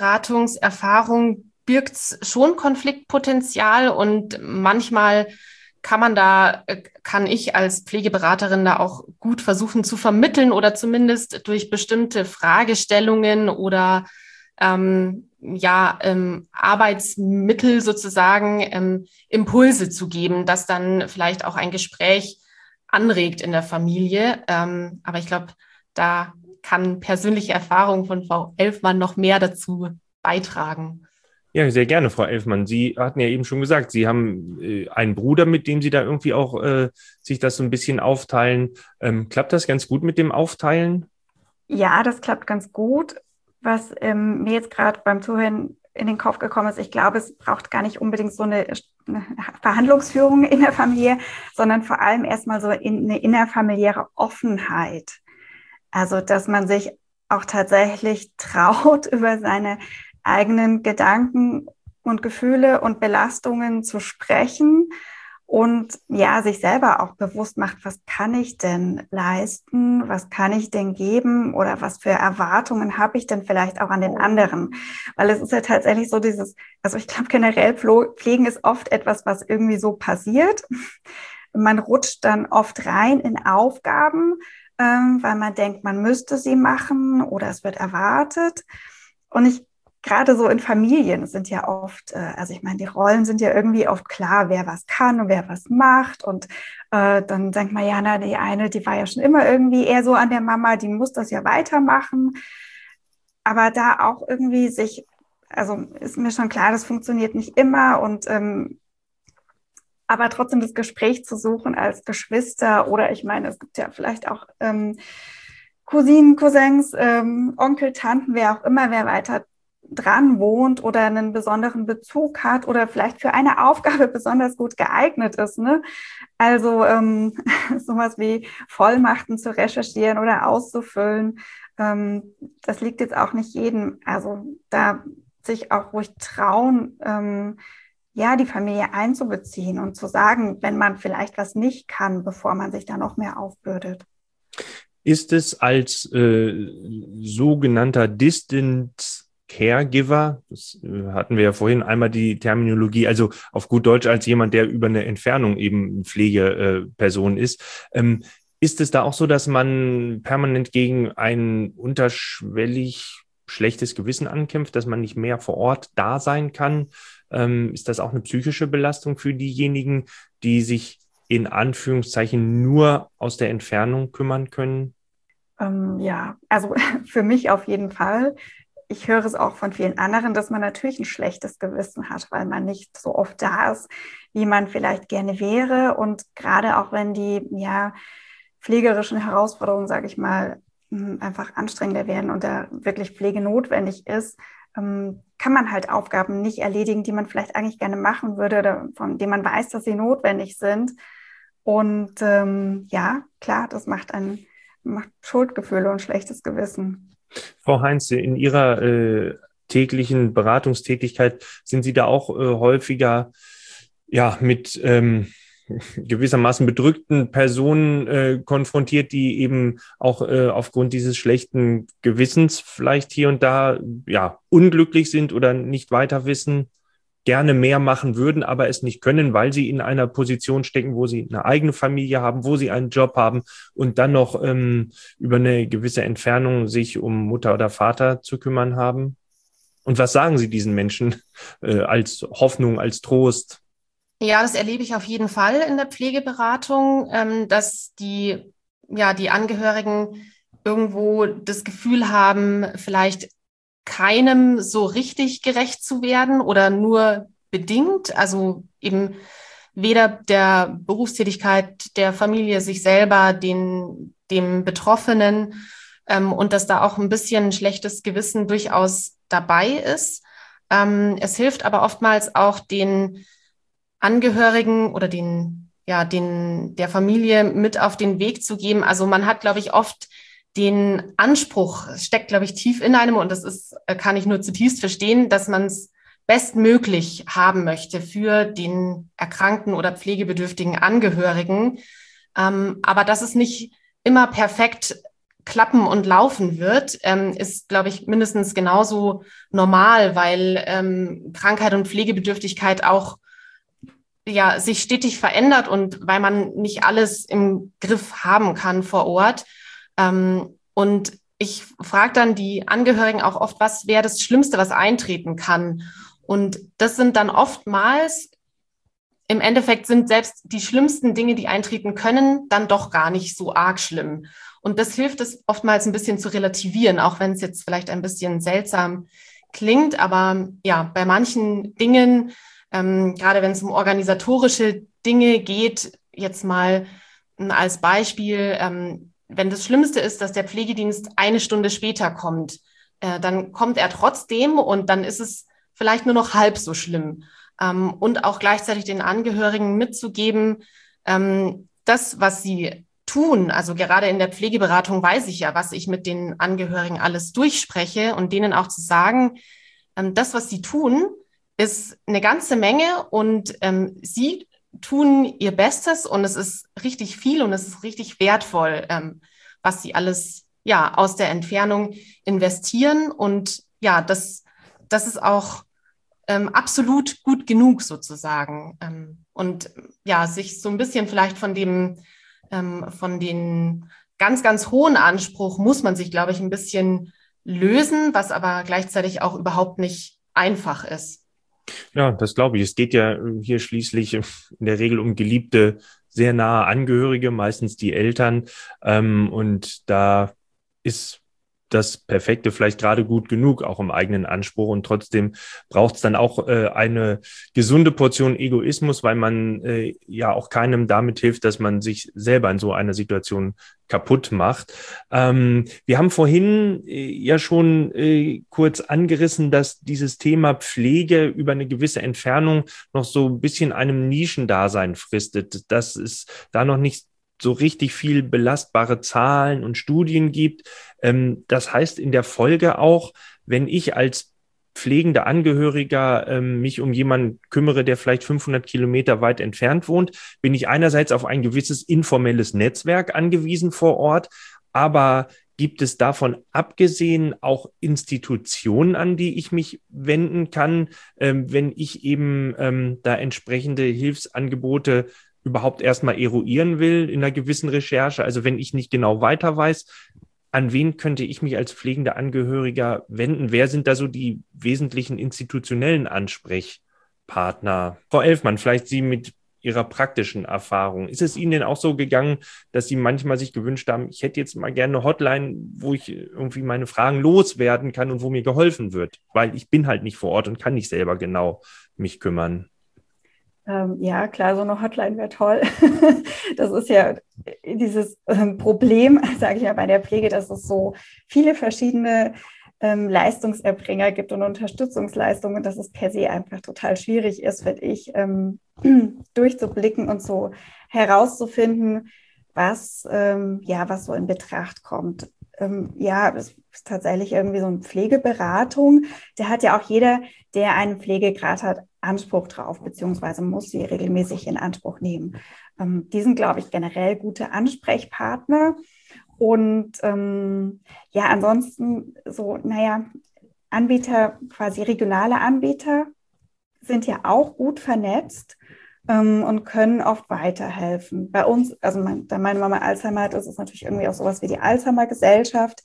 Pflegeberatungserfahrung birgt es schon Konfliktpotenzial, und manchmal kann man da, kann ich als Pflegeberaterin da auch gut versuchen zu vermitteln oder zumindest durch bestimmte Fragestellungen oder ähm, ja, ähm, Arbeitsmittel sozusagen ähm, Impulse zu geben, das dann vielleicht auch ein Gespräch anregt in der Familie. Ähm, aber ich glaube, da kann persönliche Erfahrung von Frau Elfmann noch mehr dazu beitragen. Ja, sehr gerne, Frau Elfmann. Sie hatten ja eben schon gesagt, Sie haben äh, einen Bruder, mit dem Sie da irgendwie auch äh, sich das so ein bisschen aufteilen. Ähm, klappt das ganz gut mit dem Aufteilen? Ja, das klappt ganz gut. Was ähm, mir jetzt gerade beim Zuhören in den Kopf gekommen ist, ich glaube, es braucht gar nicht unbedingt so eine, eine Verhandlungsführung in der Familie, sondern vor allem erstmal so in, eine innerfamiliäre Offenheit. Also, dass man sich auch tatsächlich traut, über seine eigenen Gedanken und Gefühle und Belastungen zu sprechen und ja, sich selber auch bewusst macht, was kann ich denn leisten, was kann ich denn geben oder was für Erwartungen habe ich denn vielleicht auch an den anderen? Weil es ist ja tatsächlich so dieses, also ich glaube generell Pflegen ist oft etwas, was irgendwie so passiert. Man rutscht dann oft rein in Aufgaben, ähm, weil man denkt, man müsste sie machen oder es wird erwartet. Und ich gerade so in Familien sind ja oft, äh, also ich meine, die Rollen sind ja irgendwie oft klar, wer was kann und wer was macht. Und äh, dann denkt man, ja, na, die eine, die war ja schon immer irgendwie eher so an der Mama, die muss das ja weitermachen. Aber da auch irgendwie sich, also ist mir schon klar, das funktioniert nicht immer und ähm, aber trotzdem das Gespräch zu suchen als Geschwister oder ich meine, es gibt ja vielleicht auch ähm, Cousinen, Cousins, ähm, Onkel, Tanten, wer auch immer, wer weiter dran wohnt oder einen besonderen Bezug hat oder vielleicht für eine Aufgabe besonders gut geeignet ist. Ne? Also ähm, sowas wie Vollmachten zu recherchieren oder auszufüllen, ähm, das liegt jetzt auch nicht jedem. Also da sich auch ruhig trauen, ähm, ja, die Familie einzubeziehen und zu sagen, wenn man vielleicht was nicht kann, bevor man sich da noch mehr aufbürdet. Ist es als äh, sogenannter Distant Caregiver, das äh, hatten wir ja vorhin einmal die Terminologie, also auf gut Deutsch als jemand, der über eine Entfernung eben Pflegeperson äh, ist, ähm, ist es da auch so, dass man permanent gegen ein unterschwellig schlechtes Gewissen ankämpft, dass man nicht mehr vor Ort da sein kann? Ähm, ist das auch eine psychische Belastung für diejenigen, die sich in Anführungszeichen nur aus der Entfernung kümmern können? Ähm, ja, also für mich auf jeden Fall. Ich höre es auch von vielen anderen, dass man natürlich ein schlechtes Gewissen hat, weil man nicht so oft da ist, wie man vielleicht gerne wäre. Und gerade auch wenn die ja, pflegerischen Herausforderungen, sage ich mal, einfach anstrengender werden und da wirklich Pflege notwendig ist, ähm, kann man halt Aufgaben nicht erledigen, die man vielleicht eigentlich gerne machen würde oder von denen man weiß, dass sie notwendig sind. Und ähm, ja, klar, das macht ein macht Schuldgefühle und schlechtes Gewissen. Frau Heinze, in Ihrer äh, täglichen Beratungstätigkeit sind Sie da auch äh, häufiger ja, mit ähm, gewissermaßen bedrückten Personen äh, konfrontiert, die eben auch äh, aufgrund dieses schlechten Gewissens vielleicht hier und da ja unglücklich sind oder nicht weiter wissen, gerne mehr machen würden, aber es nicht können, weil sie in einer Position stecken, wo sie eine eigene Familie haben, wo sie einen Job haben und dann noch ähm, über eine gewisse Entfernung sich um Mutter oder Vater zu kümmern haben? Und was sagen Sie diesen Menschen äh, als Hoffnung, als Trost? Ja, das erlebe ich auf jeden Fall in der Pflegeberatung, ähm, dass die, ja, die Angehörigen irgendwo das Gefühl haben, vielleicht keinem so richtig gerecht zu werden oder nur bedingt, also eben weder der Berufstätigkeit der Familie, sich selber, den, dem Betroffenen ähm, und dass da auch ein bisschen ein schlechtes Gewissen durchaus dabei ist. Ähm, es hilft aber oftmals auch den Angehörigen oder den, ja, den, der Familie mit auf den Weg zu geben. Also man hat, glaube ich, oft den Anspruch, es steckt, glaube ich, tief in einem und das ist, kann ich nur zutiefst verstehen, dass man es bestmöglich haben möchte für den erkrankten oder pflegebedürftigen Angehörigen. Ähm, aber dass es nicht immer perfekt klappen und laufen wird, ähm, ist, glaube ich, mindestens genauso normal, weil ähm, Krankheit und Pflegebedürftigkeit auch ja sich stetig verändert und weil man nicht alles im Griff haben kann vor Ort. Ähm, und ich frage dann die Angehörigen auch oft, was wäre das Schlimmste, was eintreten kann? Und das sind dann oftmals, im Endeffekt sind selbst die schlimmsten Dinge, die eintreten können, dann doch gar nicht so arg schlimm. Und das hilft es oftmals ein bisschen zu relativieren, auch wenn es jetzt vielleicht ein bisschen seltsam klingt. Aber ja, bei manchen Dingen, ähm, gerade wenn es um organisatorische Dinge geht, jetzt mal als Beispiel, ähm, wenn das Schlimmste ist, dass der Pflegedienst eine Stunde später kommt, äh, dann kommt er trotzdem und dann ist es vielleicht nur noch halb so schlimm. Ähm, und auch gleichzeitig den Angehörigen mitzugeben, ähm, das, was sie tun, also gerade in der Pflegeberatung weiß ich ja, was ich mit den Angehörigen alles durchspreche und denen auch zu sagen, ähm, das, was sie tun, ist eine ganze Menge und ähm, sie tun ihr Bestes und es ist richtig viel und es ist richtig wertvoll, ähm, was sie alles ja aus der Entfernung investieren und ja, das, das ist auch ähm, absolut gut genug sozusagen ähm, und ja, sich so ein bisschen vielleicht von dem ähm, von den ganz, ganz hohen Anspruch muss man sich, glaube ich, ein bisschen lösen, was aber gleichzeitig auch überhaupt nicht einfach ist. Ja, das glaube ich. Es geht ja hier schließlich in der Regel um geliebte, sehr nahe Angehörige, meistens die Eltern. Ähm, und da ist das Perfekte vielleicht gerade gut genug, auch im eigenen Anspruch. Und trotzdem braucht es dann auch äh, eine gesunde Portion Egoismus, weil man äh, ja auch keinem damit hilft, dass man sich selber in so einer Situation kaputt macht. Ähm, wir haben vorhin äh, ja schon äh, kurz angerissen, dass dieses Thema Pflege über eine gewisse Entfernung noch so ein bisschen einem Nischendasein fristet, dass es da noch nicht so richtig viel belastbare Zahlen und Studien gibt. Ähm, das heißt in der Folge auch, wenn ich als pflegender Angehöriger ähm, mich um jemanden kümmere, der vielleicht fünfhundert Kilometer weit entfernt wohnt, bin ich einerseits auf ein gewisses informelles Netzwerk angewiesen vor Ort, aber gibt es davon abgesehen auch Institutionen, an die ich mich wenden kann, ähm, wenn ich eben ähm, da entsprechende Hilfsangebote überhaupt erstmal eruieren will in einer gewissen Recherche? Also wenn ich nicht genau weiter weiß, an wen könnte ich mich als pflegender Angehöriger wenden? Wer sind da so die wesentlichen institutionellen Ansprechpartner? Frau Elfmann, vielleicht Sie mit Ihrer praktischen Erfahrung. Ist es Ihnen denn auch so gegangen, dass Sie manchmal sich gewünscht haben, ich hätte jetzt mal gerne eine Hotline, wo ich irgendwie meine Fragen loswerden kann und wo mir geholfen wird? Weil ich bin halt nicht vor Ort und kann nicht selber genau mich kümmern. Ähm, ja, klar, so eine Hotline wäre toll. Das ist ja dieses ähm, Problem, sage ich ja bei der Pflege, dass es so viele verschiedene ähm, Leistungserbringer gibt und Unterstützungsleistungen, dass es per se einfach total schwierig ist, finde ich, ähm, durchzublicken und so herauszufinden, was, ähm, ja, was so in Betracht kommt. Ähm, ja, es ist tatsächlich irgendwie so eine Pflegeberatung. Der hat ja auch jeder, der einen Pflegegrad hat, Anspruch drauf, beziehungsweise muss sie regelmäßig in Anspruch nehmen. Ähm, die sind, glaube ich, generell gute Ansprechpartner. Und ähm, ja, ansonsten so, naja, Anbieter, quasi regionale Anbieter sind ja auch gut vernetzt ähm, und können oft weiterhelfen. Bei uns, also mein, da meine Mama Alzheimer hat, ist es natürlich irgendwie auch sowas wie die Alzheimer-Gesellschaft,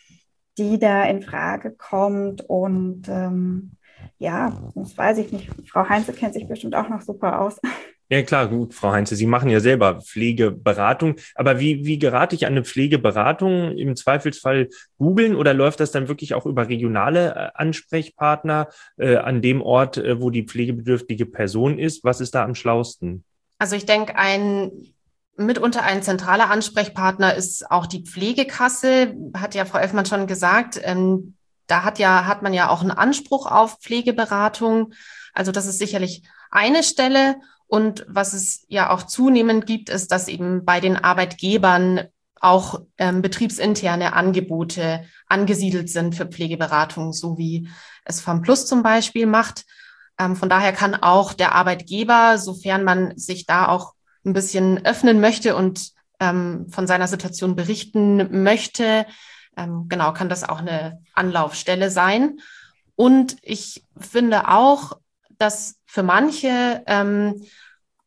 die da in Frage kommt. Und ähm, ja, das weiß ich nicht. Frau Heinze kennt sich bestimmt auch noch super aus. Ja, klar, gut, Frau Heinze, Sie machen ja selber Pflegeberatung. Aber wie, wie gerate ich an eine Pflegeberatung? Im Zweifelsfall googeln oder läuft das dann wirklich auch über regionale Ansprechpartner äh, an dem Ort, äh, wo die pflegebedürftige Person ist? Was ist da am schlausten? Also ich denke, ein mitunter ein zentraler Ansprechpartner ist auch die Pflegekasse, hat ja Frau Elfmann schon gesagt. Ähm, da hat ja, hat man ja auch einen Anspruch auf Pflegeberatung. Also das ist sicherlich eine Stelle. Und was es ja auch zunehmend gibt, ist, dass eben bei den Arbeitgebern auch ähm, betriebsinterne Angebote angesiedelt sind für Pflegeberatung, so wie es FAMPlus zum Beispiel macht. Ähm, von daher kann auch der Arbeitgeber, sofern man sich da auch ein bisschen öffnen möchte und ähm, von seiner Situation berichten möchte, ähm, genau, kann das auch eine Anlaufstelle sein. Und ich finde auch, dass für manche ähm,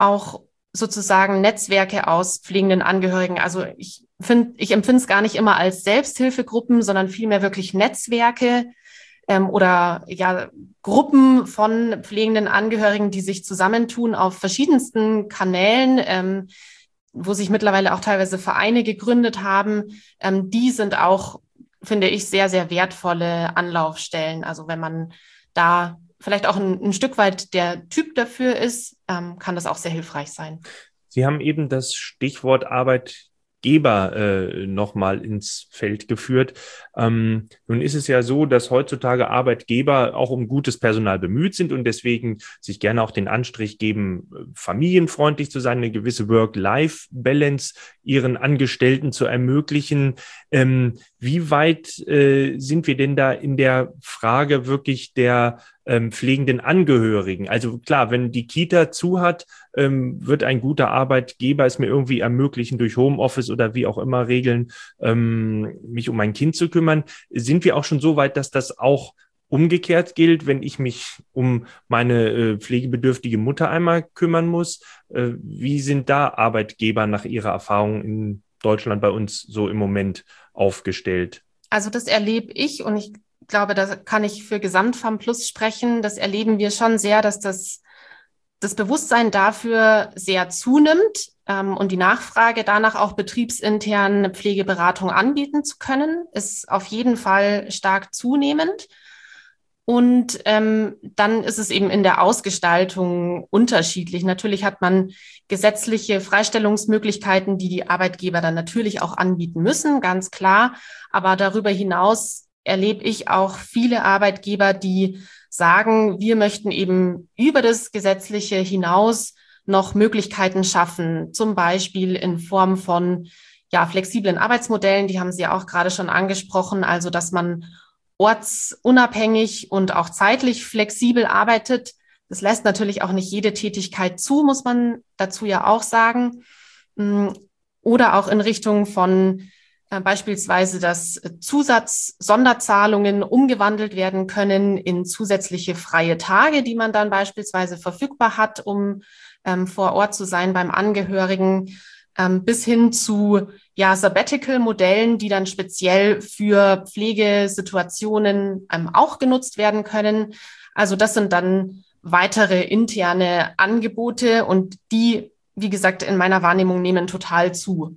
auch sozusagen Netzwerke aus pflegenden Angehörigen. Also ich finde, ich empfinde es gar nicht immer als Selbsthilfegruppen, sondern vielmehr wirklich Netzwerke ähm, oder ja Gruppen von pflegenden Angehörigen, die sich zusammentun auf verschiedensten Kanälen, ähm, wo sich mittlerweile auch teilweise Vereine gegründet haben. Ähm, die sind auch, finde ich, sehr, sehr wertvolle Anlaufstellen. Also wenn man da vielleicht auch ein, ein Stück weit der Typ dafür ist, ähm, kann das auch sehr hilfreich sein. Sie haben eben das Stichwort Arbeitgeber äh, nochmal ins Feld geführt. Ähm, nun ist es ja so, dass heutzutage Arbeitgeber auch um gutes Personal bemüht sind und deswegen sich gerne auch den Anstrich geben, familienfreundlich zu sein, eine gewisse Work-Life-Balance ihren Angestellten zu ermöglichen. Ähm, wie weit äh, sind wir denn da in der Frage wirklich der ähm, pflegenden Angehörigen? Also klar, wenn die Kita zu hat, ähm, wird ein guter Arbeitgeber es mir irgendwie ermöglichen, durch Homeoffice oder wie auch immer Regeln, ähm, mich um mein Kind zu kümmern. Sind wir auch schon so weit, dass das auch umgekehrt gilt, wenn ich mich um meine äh, pflegebedürftige Mutter einmal kümmern muss? Äh, wie sind da Arbeitgeber nach Ihrer Erfahrung in Deutschland bei uns so im Moment aufgestellt? Also das erlebe ich und ich glaube, da kann ich für Gesamtfarm Plus sprechen. Das erleben wir schon sehr, dass das, das Bewusstsein dafür sehr zunimmt ähm, und die Nachfrage danach auch betriebsintern eine Pflegeberatung anbieten zu können, ist auf jeden Fall stark zunehmend. Und ähm, dann ist es eben in der Ausgestaltung unterschiedlich. Natürlich hat man gesetzliche Freistellungsmöglichkeiten, die die Arbeitgeber dann natürlich auch anbieten müssen, ganz klar. Aber darüber hinaus erlebe ich auch viele Arbeitgeber, die sagen, wir möchten eben über das Gesetzliche hinaus noch Möglichkeiten schaffen, zum Beispiel in Form von ja, flexiblen Arbeitsmodellen, die haben Sie ja auch gerade schon angesprochen, also dass man ortsunabhängig und auch zeitlich flexibel arbeitet. Das lässt natürlich auch nicht jede Tätigkeit zu, muss man dazu ja auch sagen. Oder auch in Richtung von äh, beispielsweise, dass Zusatz-Sonderzahlungen umgewandelt werden können in zusätzliche freie Tage, die man dann beispielsweise verfügbar hat, um ähm, vor Ort zu sein beim Angehörigen, ähm, bis hin zu ja, Sabbatical-Modellen, die dann speziell für Pflegesituationen ähm, auch genutzt werden können. Also das sind dann weitere interne Angebote und die, wie gesagt, in meiner Wahrnehmung nehmen total zu.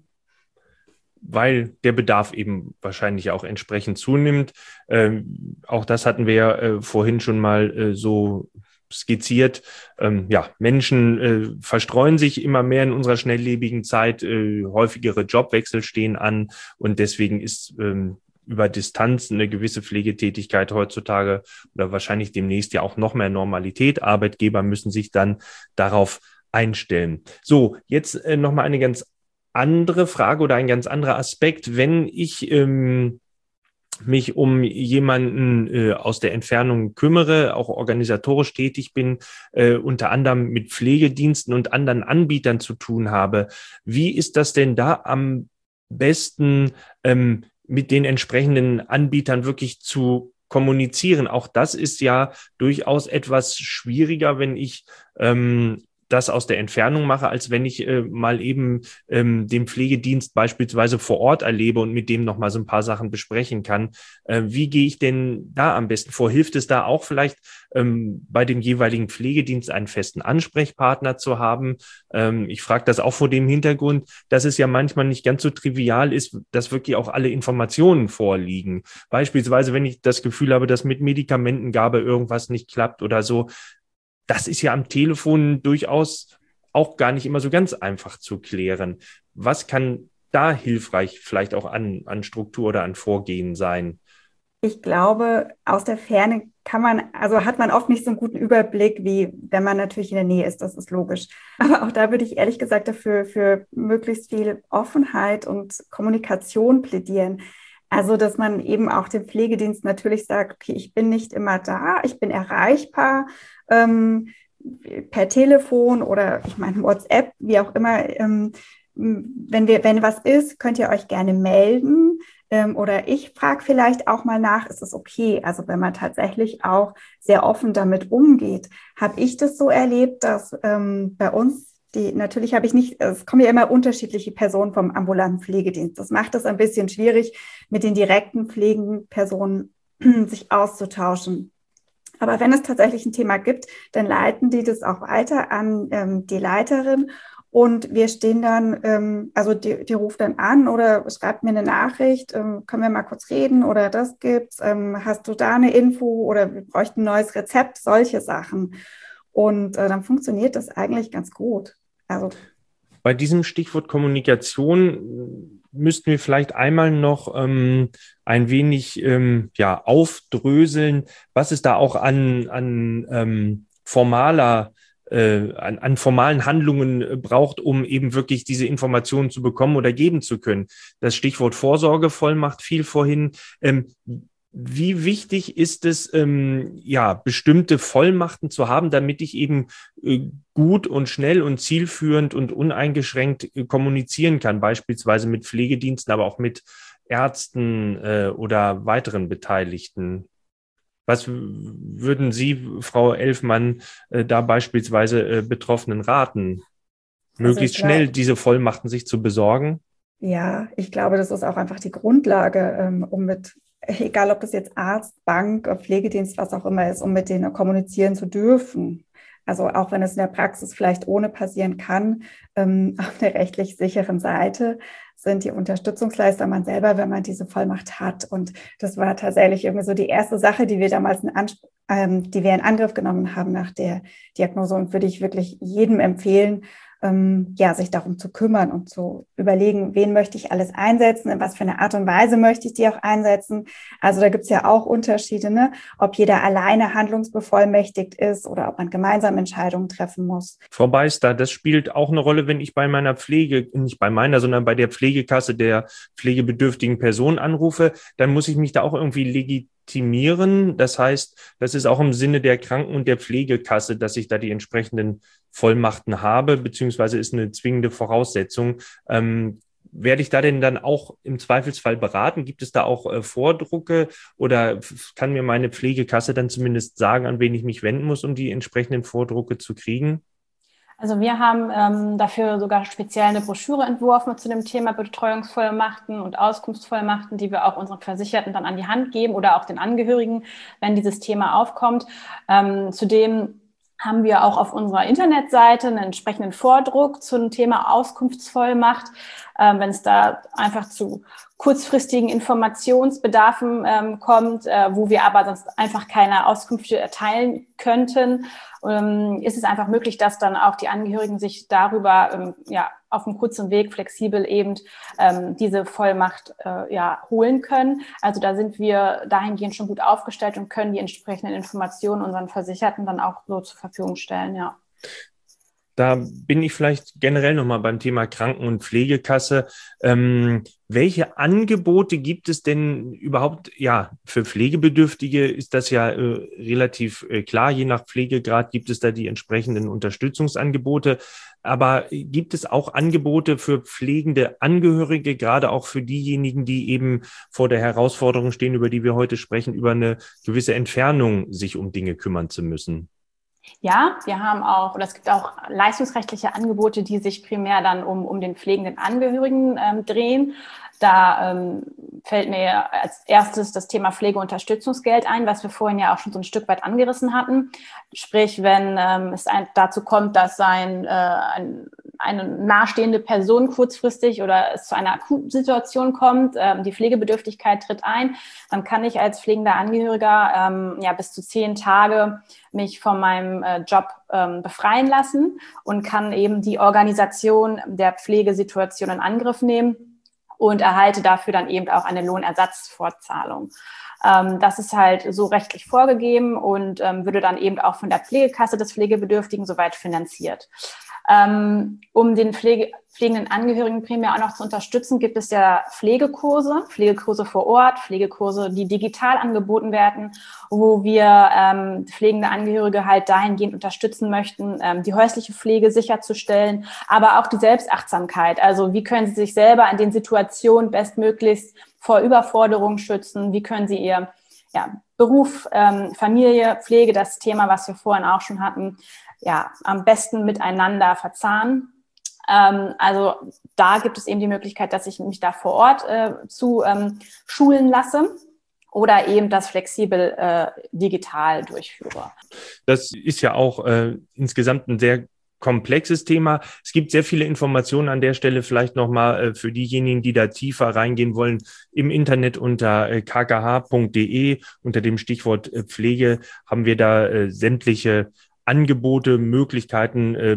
Weil der Bedarf eben wahrscheinlich auch entsprechend zunimmt. Ähm, auch das hatten wir ja äh, vorhin schon mal äh, so skizziert. Ähm, ja, Menschen äh, verstreuen sich immer mehr in unserer schnelllebigen Zeit. Äh, häufigere Jobwechsel stehen an und deswegen ist ähm, über Distanz eine gewisse Pflegetätigkeit heutzutage oder wahrscheinlich demnächst ja auch noch mehr Normalität. Arbeitgeber müssen sich dann darauf einstellen. So, jetzt äh, nochmal eine ganz andere Frage oder ein ganz anderer Aspekt. Wenn ich ähm, mich um jemanden äh, aus der Entfernung kümmere, auch organisatorisch tätig bin, äh, unter anderem mit Pflegediensten und anderen Anbietern zu tun habe, wie ist das denn da am besten ähm, mit den entsprechenden Anbietern wirklich zu kommunizieren? Auch das ist ja durchaus etwas schwieriger, wenn ich ähm, das aus der Entfernung mache, als wenn ich äh, mal eben ähm, den Pflegedienst beispielsweise vor Ort erlebe und mit dem noch mal so ein paar Sachen besprechen kann. Äh, wie gehe ich denn da am besten vor? Hilft es da auch vielleicht ähm, bei dem jeweiligen Pflegedienst einen festen Ansprechpartner zu haben? Ähm, ich frage das auch vor dem Hintergrund, dass es ja manchmal nicht ganz so trivial ist, dass wirklich auch alle Informationen vorliegen. Beispielsweise, wenn ich das Gefühl habe, dass mit Medikamentengabe irgendwas nicht klappt oder so. Das ist ja am Telefon durchaus auch gar nicht immer so ganz einfach zu klären. Was kann da hilfreich vielleicht auch an, an Struktur oder an Vorgehen sein? Ich glaube, aus der Ferne kann man, also hat man oft nicht so einen guten Überblick, wie wenn man natürlich in der Nähe ist, das ist logisch. Aber auch da würde ich ehrlich gesagt dafür für möglichst viel Offenheit und Kommunikation plädieren. Also, dass man eben auch dem Pflegedienst natürlich sagt, okay, ich bin nicht immer da, ich bin erreichbar, ähm, per Telefon oder ich meine WhatsApp, wie auch immer. Ähm, wenn wir, wenn was ist, könnt ihr euch gerne melden. Ähm, oder ich frage vielleicht auch mal nach, ist es okay? Also wenn man tatsächlich auch sehr offen damit umgeht, habe ich das so erlebt, dass ähm, bei uns die, natürlich habe ich nicht, es kommen ja immer unterschiedliche Personen vom ambulanten Pflegedienst. Das macht es ein bisschen schwierig, mit den direkten pflegenden Personen sich auszutauschen. Aber wenn es tatsächlich ein Thema gibt, dann leiten die das auch weiter an ähm, die Leiterin und wir stehen dann, ähm, also die, die ruft dann an oder schreibt mir eine Nachricht, ähm, können wir mal kurz reden oder das gibt's, ähm, hast du da eine Info oder wir bräuchten ein neues Rezept, solche Sachen. Und äh, dann funktioniert das eigentlich ganz gut. Also bei diesem Stichwort Kommunikation müssten wir vielleicht einmal noch ähm, ein wenig ähm, ja, aufdröseln, was es da auch an, an ähm, formaler äh, an, an formalen Handlungen braucht, um eben wirklich diese Informationen zu bekommen oder geben zu können. Das Stichwort Vorsorgevollmacht fiel vorhin. Ähm, Wie wichtig ist es, ähm, ja, bestimmte Vollmachten zu haben, damit ich eben äh, gut und schnell und zielführend und uneingeschränkt äh, kommunizieren kann, beispielsweise mit Pflegediensten, aber auch mit Ärzten äh, oder weiteren Beteiligten? Was würden Sie, Frau Elfmann, äh, da beispielsweise äh, Betroffenen raten, möglichst also glaub, schnell diese Vollmachten sich zu besorgen? Ja, ich glaube, das ist auch einfach die Grundlage, ähm, um mit egal ob das jetzt Arzt, Bank, Pflegedienst, was auch immer ist, um mit denen kommunizieren zu dürfen. Also auch wenn es in der Praxis vielleicht ohne passieren kann, ähm, auf der rechtlich sicheren Seite sind die Unterstützungsleister man selber, wenn man diese Vollmacht hat. Und das war tatsächlich irgendwie so die erste Sache, die wir damals in, Anspruch, ähm, die wir in Angriff genommen haben nach der Diagnose und würde ich wirklich jedem empfehlen, Ähm, ja, sich darum zu kümmern und zu überlegen, wen möchte ich alles einsetzen, in was für eine Art und Weise möchte ich die auch einsetzen. Also da gibt es ja auch Unterschiede, ne? Ob jeder alleine handlungsbevollmächtigt ist oder ob man gemeinsam Entscheidungen treffen muss. Frau Beister, das spielt auch eine Rolle, wenn ich bei meiner Pflege, nicht bei meiner, sondern bei der Pflegekasse der pflegebedürftigen Person anrufe, dann muss ich mich da auch irgendwie legitimieren. Das heißt, das ist auch im Sinne der Kranken- und der Pflegekasse, dass ich da die entsprechenden Vollmachten habe, beziehungsweise ist eine zwingende Voraussetzung. Ähm, werde ich da denn dann auch im Zweifelsfall beraten? Gibt es da auch äh, Vordrucke oder kann mir meine Pflegekasse dann zumindest sagen, an wen ich mich wenden muss, um die entsprechenden Vordrucke zu kriegen? Also wir haben ähm, dafür sogar speziell eine Broschüre entworfen zu dem Thema Betreuungsvollmachten und Auskunftsvollmachten, die wir auch unseren Versicherten dann an die Hand geben oder auch den Angehörigen, wenn dieses Thema aufkommt. Ähm, zudem haben wir auch auf unserer Internetseite einen entsprechenden Vordruck zum Thema Auskunftsvollmacht. Ähm, wenn es da einfach zu kurzfristigen Informationsbedarfen ähm, kommt, äh, wo wir aber sonst einfach keine Auskünfte erteilen könnten, ähm, ist es einfach möglich, dass dann auch die Angehörigen sich darüber ähm, ja auf einem kurzen Weg flexibel eben ähm, diese Vollmacht äh, ja holen können. Also da sind wir dahingehend schon gut aufgestellt und können die entsprechenden Informationen unseren Versicherten dann auch so zur Verfügung stellen, ja. Da bin ich vielleicht generell nochmal beim Thema Kranken- und Pflegekasse. Ähm, welche Angebote gibt es denn überhaupt? Ja, für Pflegebedürftige ist das ja äh, relativ äh, klar. Je nach Pflegegrad gibt es da die entsprechenden Unterstützungsangebote. Aber gibt es auch Angebote für pflegende Angehörige, gerade auch für diejenigen, die eben vor der Herausforderung stehen, über die wir heute sprechen, über eine gewisse Entfernung sich um Dinge kümmern zu müssen? Ja, wir haben auch, oder es gibt auch leistungsrechtliche Angebote, die sich primär dann um, um den pflegenden Angehörigen ähm, drehen. Da ähm, fällt mir als erstes das Thema Pflegeunterstützungsgeld ein, was wir vorhin ja auch schon so ein Stück weit angerissen hatten. Sprich, wenn ähm, es ein, dazu kommt, dass ein, äh, ein, eine nahestehende Person kurzfristig oder es zu einer akuten Situation kommt, ähm, die Pflegebedürftigkeit tritt ein, dann kann ich als pflegender Angehöriger ähm, ja bis zu zehn Tage mich von meinem äh, Job ähm, befreien lassen und kann eben die Organisation der Pflegesituation in Angriff nehmen und erhalte dafür dann eben auch eine Lohnersatzfortzahlung. Ähm, das ist halt so rechtlich vorgegeben und ähm, würde dann eben auch von der Pflegekasse des Pflegebedürftigen soweit finanziert. Ähm, um den Pflege, pflegenden Angehörigen primär auch noch zu unterstützen, gibt es ja Pflegekurse, Pflegekurse vor Ort, Pflegekurse, die digital angeboten werden, wo wir ähm, pflegende Angehörige halt dahingehend unterstützen möchten, ähm, die häusliche Pflege sicherzustellen, aber auch die Selbstachtsamkeit. Also wie können Sie sich selber in den Situationen bestmöglichst vor Überforderung schützen? Wie können Sie Ihr ja, Beruf, ähm, Familie, Pflege, das Thema, was wir vorhin auch schon hatten, ja, am besten miteinander verzahnen. Ähm, also da gibt es eben die Möglichkeit, dass ich mich da vor Ort äh, zu ähm, schulen lasse oder eben das flexibel äh, digital durchführe. Das ist ja auch äh, insgesamt ein sehr komplexes Thema. Es gibt sehr viele Informationen an der Stelle, vielleicht nochmal äh, für diejenigen, die da tiefer reingehen wollen, im Internet unter äh, k k h punkt d e, unter dem Stichwort äh, Pflege, haben wir da äh, sämtliche Angebote, Möglichkeiten, äh,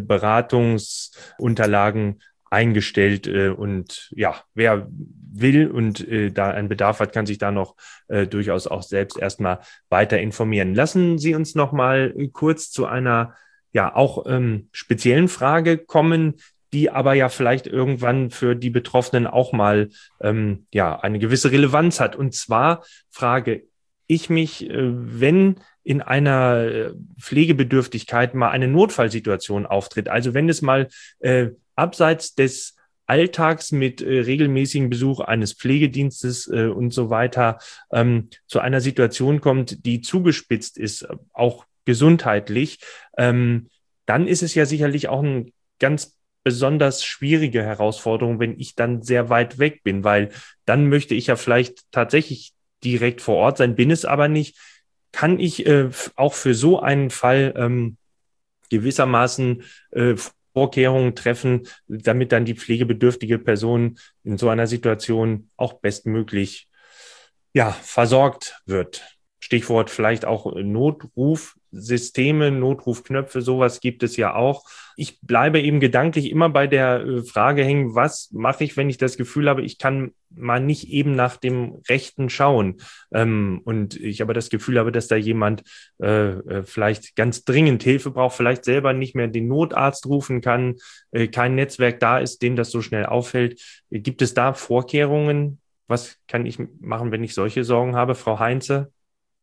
Beratungsunterlagen eingestellt. Äh, und ja, wer will und äh, da einen Bedarf hat, kann sich da noch äh, durchaus auch selbst erstmal weiter informieren. Lassen Sie uns nochmal kurz zu einer ja auch ähm, speziellen Frage kommen, die aber ja vielleicht irgendwann für die Betroffenen auch mal ähm, ja eine gewisse Relevanz hat. Und zwar frage ich mich, äh, wenn in einer Pflegebedürftigkeit mal eine Notfallsituation auftritt, also wenn es mal äh, abseits des Alltags mit äh, regelmäßigen Besuch eines Pflegedienstes äh, und so weiter ähm, zu einer Situation kommt, die zugespitzt ist, auch gesundheitlich, ähm, dann ist es ja sicherlich auch eine ganz besonders schwierige Herausforderung, wenn ich dann sehr weit weg bin, weil dann möchte ich ja vielleicht tatsächlich direkt vor Ort sein, bin es aber nicht. Kann ich äh, auch für so einen Fall ähm, gewissermaßen äh, Vorkehrungen treffen, damit dann die pflegebedürftige Person in so einer Situation auch bestmöglich ja, versorgt wird? Stichwort vielleicht auch Notrufsysteme, Notrufknöpfe, sowas gibt es ja auch. Ich bleibe eben gedanklich immer bei der Frage hängen, was mache ich, wenn ich das Gefühl habe, ich kann mal nicht eben nach dem Rechten schauen. Ähm, und ich aber das Gefühl habe, dass da jemand äh, vielleicht ganz dringend Hilfe braucht, vielleicht selber nicht mehr den Notarzt rufen kann, äh, kein Netzwerk da ist, dem das so schnell auffällt. Gibt es da Vorkehrungen? Was kann ich machen, wenn ich solche Sorgen habe, Frau Heinze?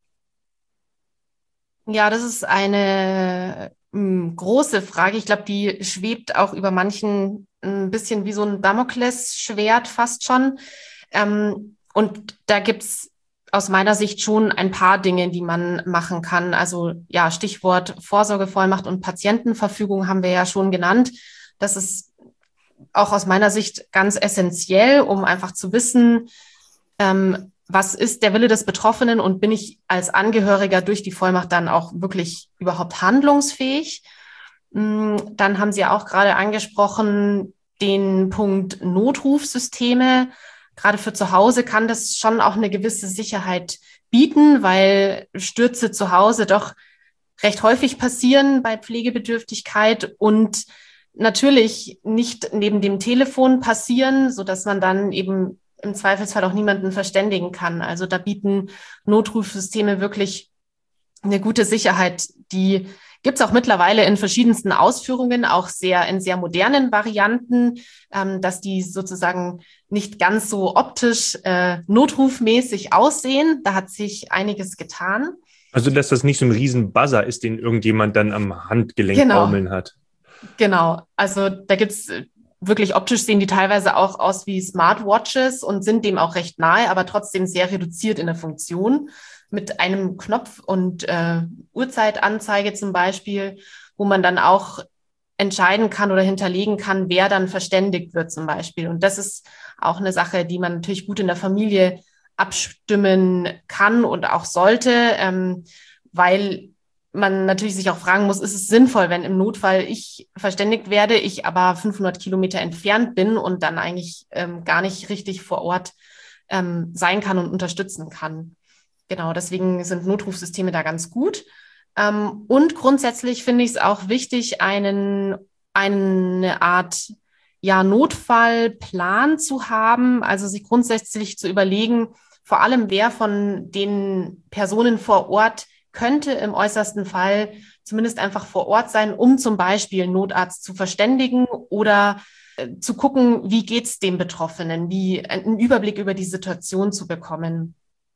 Ja, das ist eine m, große Frage. Ich glaube, die schwebt auch über manchen ein bisschen wie so ein Damoklesschwert fast schon. Ähm, und da gibt's aus meiner Sicht schon ein paar Dinge, die man machen kann. Also ja, Stichwort Vorsorgevollmacht und Patientenverfügung haben wir ja schon genannt. Das ist auch aus meiner Sicht ganz essentiell, um einfach zu wissen, ähm, was ist der Wille des Betroffenen und bin ich als Angehöriger durch die Vollmacht dann auch wirklich überhaupt handlungsfähig? Dann haben Sie auch gerade angesprochen, den Punkt Notrufsysteme. Gerade für zu Hause kann das schon auch eine gewisse Sicherheit bieten, weil Stürze zu Hause doch recht häufig passieren bei Pflegebedürftigkeit und natürlich nicht neben dem Telefon passieren, sodass man dann eben im Zweifelsfall auch niemanden verständigen kann. Also da bieten Notrufsysteme wirklich eine gute Sicherheit. Die gibt es auch mittlerweile in verschiedensten Ausführungen, auch sehr in sehr modernen Varianten, ähm, dass die sozusagen nicht ganz so optisch äh, notrufmäßig aussehen. Da hat sich einiges getan. Also dass das nicht so ein riesen Buzzer ist, den irgendjemand dann am Handgelenk genau. baumeln hat. Genau, also da gibt's wirklich optisch sehen die teilweise auch aus wie Smartwatches und sind dem auch recht nahe, aber trotzdem sehr reduziert in der Funktion mit einem Knopf und äh, Uhrzeitanzeige zum Beispiel, wo man dann auch entscheiden kann oder hinterlegen kann, wer dann verständigt wird zum Beispiel. Und das ist auch eine Sache, die man natürlich gut in der Familie abstimmen kann und auch sollte, ähm, weil man natürlich sich auch fragen muss, ist es sinnvoll, wenn im Notfall ich verständigt werde, ich aber fünfhundert Kilometer entfernt bin und dann eigentlich ähm, gar nicht richtig vor Ort ähm, sein kann und unterstützen kann. Genau, deswegen sind Notrufsysteme da ganz gut. Ähm, und grundsätzlich finde ich es auch wichtig, einen, eine Art ja, Notfallplan zu haben, also sich grundsätzlich zu überlegen, vor allem wer von den Personen vor Ort könnte im äußersten Fall zumindest einfach vor Ort sein, um zum Beispiel einen Notarzt zu verständigen oder äh, zu gucken, wie geht's dem Betroffenen, wie einen Überblick über die Situation zu bekommen.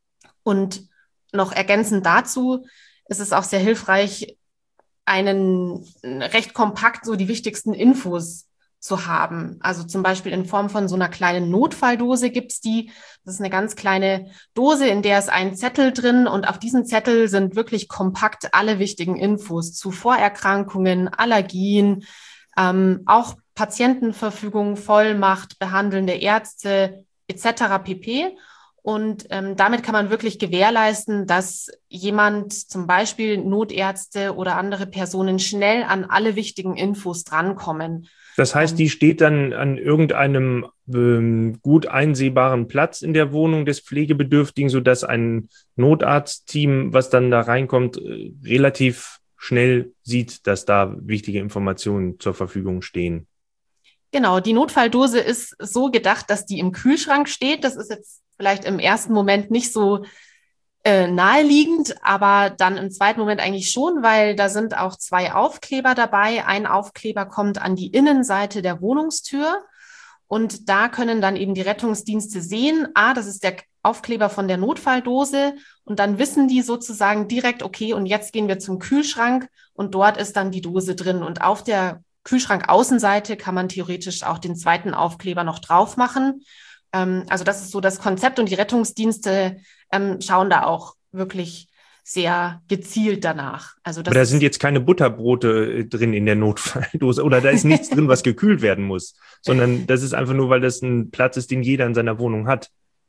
Und noch ergänzend dazu ist es auch sehr hilfreich, einen recht kompakt so die wichtigsten Infos zu haben. Also zum Beispiel in Form von so einer kleinen Notfalldose gibt es die. Das ist eine ganz kleine Dose, in der ist ein Zettel drin und auf diesem Zettel sind wirklich kompakt alle wichtigen Infos zu Vorerkrankungen, Allergien, ähm, auch Patientenverfügung, Vollmacht, behandelnde Ärzte et cetera pp. Und ähm, damit kann man wirklich gewährleisten, dass jemand, zum Beispiel Notärzte oder andere Personen, schnell an alle wichtigen Infos drankommen. Das heißt, die steht dann an irgendeinem ähm, gut einsehbaren Platz in der Wohnung des Pflegebedürftigen, sodass ein Notarztteam, was dann da reinkommt, äh, relativ schnell sieht, dass da wichtige Informationen zur Verfügung stehen. Genau, die Notfalldose ist so gedacht, dass die im Kühlschrank steht. Das ist jetzt vielleicht im ersten Moment nicht so äh, naheliegend, aber dann im zweiten Moment eigentlich schon, weil da sind auch zwei Aufkleber dabei. Ein Aufkleber kommt an die Innenseite der Wohnungstür und da können dann eben die Rettungsdienste sehen, ah, das ist der Aufkleber von der Notfalldose und dann wissen die sozusagen direkt, okay, und jetzt gehen wir zum Kühlschrank und dort ist dann die Dose drin und auf der Kühlschrank-Außenseite kann man theoretisch auch den zweiten Aufkleber noch drauf machen. Ähm, also das ist so das Konzept und die Rettungsdienste ähm, schauen da auch wirklich sehr gezielt danach. Also das Aber da sind jetzt keine Butterbrote drin in der Notfalldose oder da ist nichts drin, was gekühlt werden muss, sondern das ist einfach nur, weil das ein Platz ist, den jeder in seiner Wohnung hat.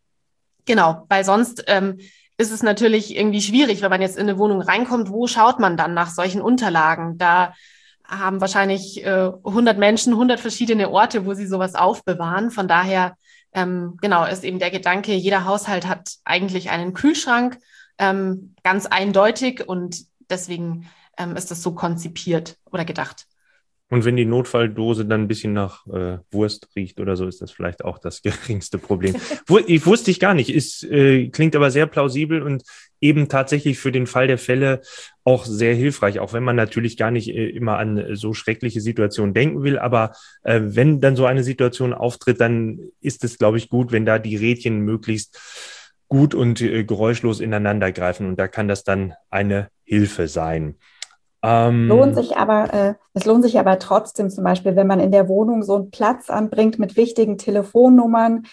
Genau, weil sonst ähm, ist es natürlich irgendwie schwierig, wenn man jetzt in eine Wohnung reinkommt, wo schaut man dann nach solchen Unterlagen? Da haben wahrscheinlich äh, hundert Menschen, hundert verschiedene Orte, wo sie sowas aufbewahren. Von daher, ähm, genau, ist eben der Gedanke, jeder Haushalt hat eigentlich einen Kühlschrank, ähm, ganz eindeutig und deswegen ähm, ist das so konzipiert oder gedacht. Und wenn die Notfalldose dann ein bisschen nach äh, Wurst riecht oder so, ist das vielleicht auch das geringste Problem. Ich wusste ich gar nicht, ist, äh, klingt aber sehr plausibel und eben tatsächlich für den Fall der Fälle auch sehr hilfreich, auch wenn man natürlich gar nicht äh, immer an so schreckliche Situationen denken will. Aber äh, wenn dann so eine Situation auftritt, dann ist es, glaube ich, gut, wenn da die Rädchen möglichst gut und äh, geräuschlos ineinander greifen. Und da kann das dann eine Hilfe sein. Ähm, lohnt sich aber, äh, es lohnt sich aber trotzdem zum Beispiel, wenn man in der Wohnung so einen Platz anbringt mit wichtigen Telefonnummern.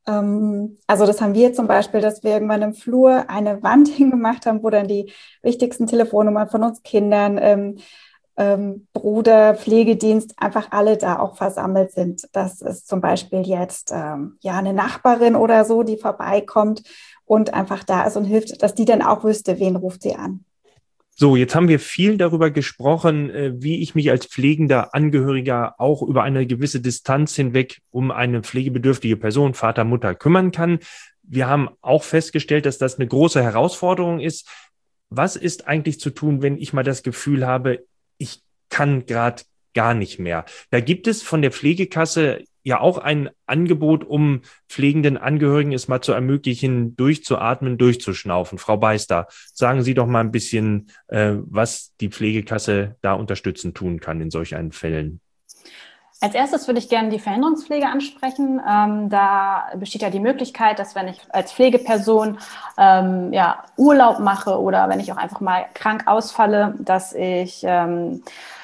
Ähm, also das haben wir zum Beispiel, dass wir irgendwann im Flur eine Wand hingemacht haben, wo dann die wichtigsten Telefonnummern von uns Kindern, ähm, ähm, Bruder, Pflegedienst, einfach alle da auch versammelt sind. Das ist zum Beispiel jetzt ähm, ja eine Nachbarin oder so, die vorbeikommt und einfach da ist und hilft, dass die dann auch wüsste, wen ruft sie an. So, jetzt haben wir viel darüber gesprochen, wie ich mich als pflegender Angehöriger auch über eine gewisse Distanz hinweg um eine pflegebedürftige Person, Vater, Mutter, kümmern kann. Wir haben auch festgestellt, dass das eine große Herausforderung ist. Was ist eigentlich zu tun, wenn ich mal das Gefühl habe, ich kann gerade gar nicht mehr? Da gibt es von der Pflegekasse ja auch ein Angebot, um pflegenden Angehörigen es mal zu ermöglichen, durchzuatmen, durchzuschnaufen. Frau Beister, sagen Sie doch mal ein bisschen, äh, was die Pflegekasse da unterstützend tun kann in solch einen Fällen. Als erstes würde ich gerne die Verhinderungspflege ansprechen. Ähm, da besteht ja die Möglichkeit, dass wenn ich als Pflegeperson ähm, ja, Urlaub mache oder wenn ich auch einfach mal krank ausfalle, dass ich ähm,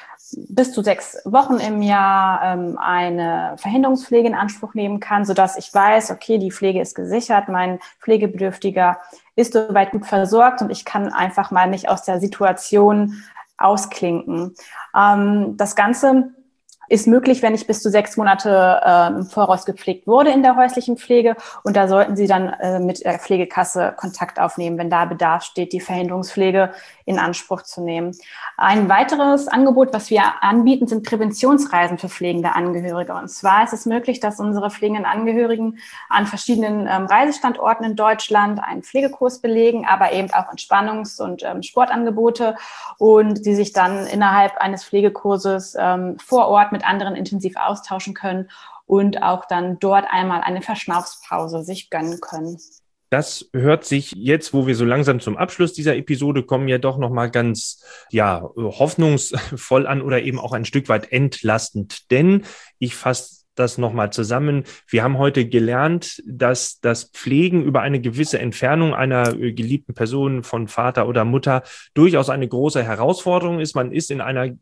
bis zu sechs Wochen im Jahr ähm, eine Verhinderungspflege in Anspruch nehmen kann, sodass ich weiß, okay, die Pflege ist gesichert, mein Pflegebedürftiger ist soweit gut versorgt und ich kann einfach mal nicht aus der Situation ausklinken. Ähm, das Ganze ist möglich, wenn ich bis zu sechs Monate äh, im Voraus gepflegt wurde in der häuslichen Pflege. Und da sollten Sie dann äh, mit der Pflegekasse Kontakt aufnehmen, wenn da Bedarf steht, die Verhinderungspflege in Anspruch zu nehmen. Ein weiteres Angebot, was wir anbieten, sind Präventionsreisen für pflegende Angehörige. Und zwar ist es möglich, dass unsere pflegenden Angehörigen an verschiedenen ähm, Reisestandorten in Deutschland einen Pflegekurs belegen, aber eben auch Entspannungs- und ähm, Sportangebote und sie sich dann innerhalb eines Pflegekurses ähm, vor Ort mit anderen intensiv austauschen können und auch dann dort einmal eine Verschnaufspause sich gönnen können. Das hört sich jetzt, wo wir so langsam zum Abschluss dieser Episode kommen, ja doch nochmal ganz ja, hoffnungsvoll an oder eben auch ein Stück weit entlastend. Denn ich fasse das nochmal zusammen. Wir haben heute gelernt, dass das Pflegen über eine gewisse Entfernung einer geliebten Person von Vater oder Mutter durchaus eine große Herausforderung ist. Man ist in einer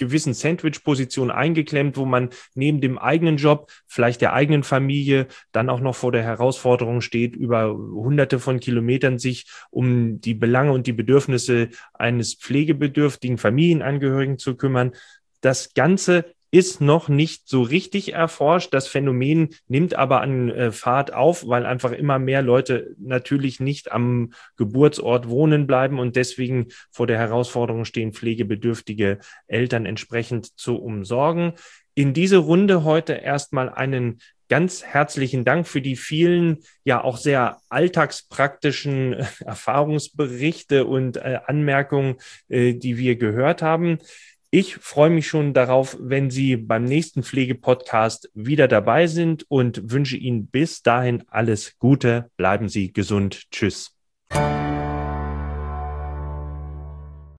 gewissen Sandwich-Position eingeklemmt, wo man neben dem eigenen Job, vielleicht der eigenen Familie, dann auch noch vor der Herausforderung steht, über hunderte von Kilometern sich um die Belange und die Bedürfnisse eines pflegebedürftigen Familienangehörigen zu kümmern. Das Ganze ist noch nicht so richtig erforscht. Das Phänomen nimmt aber an äh, Fahrt auf, weil einfach immer mehr Leute natürlich nicht am Geburtsort wohnen bleiben und deswegen vor der Herausforderung stehen, pflegebedürftige Eltern entsprechend zu umsorgen. In diese Runde heute erstmal einen ganz herzlichen Dank für die vielen, ja auch sehr alltagspraktischen äh, Erfahrungsberichte und äh, Anmerkungen, äh, die wir gehört haben. Ich freue mich schon darauf, wenn Sie beim nächsten Pflegepodcast wieder dabei sind und wünsche Ihnen bis dahin alles Gute. Bleiben Sie gesund. Tschüss.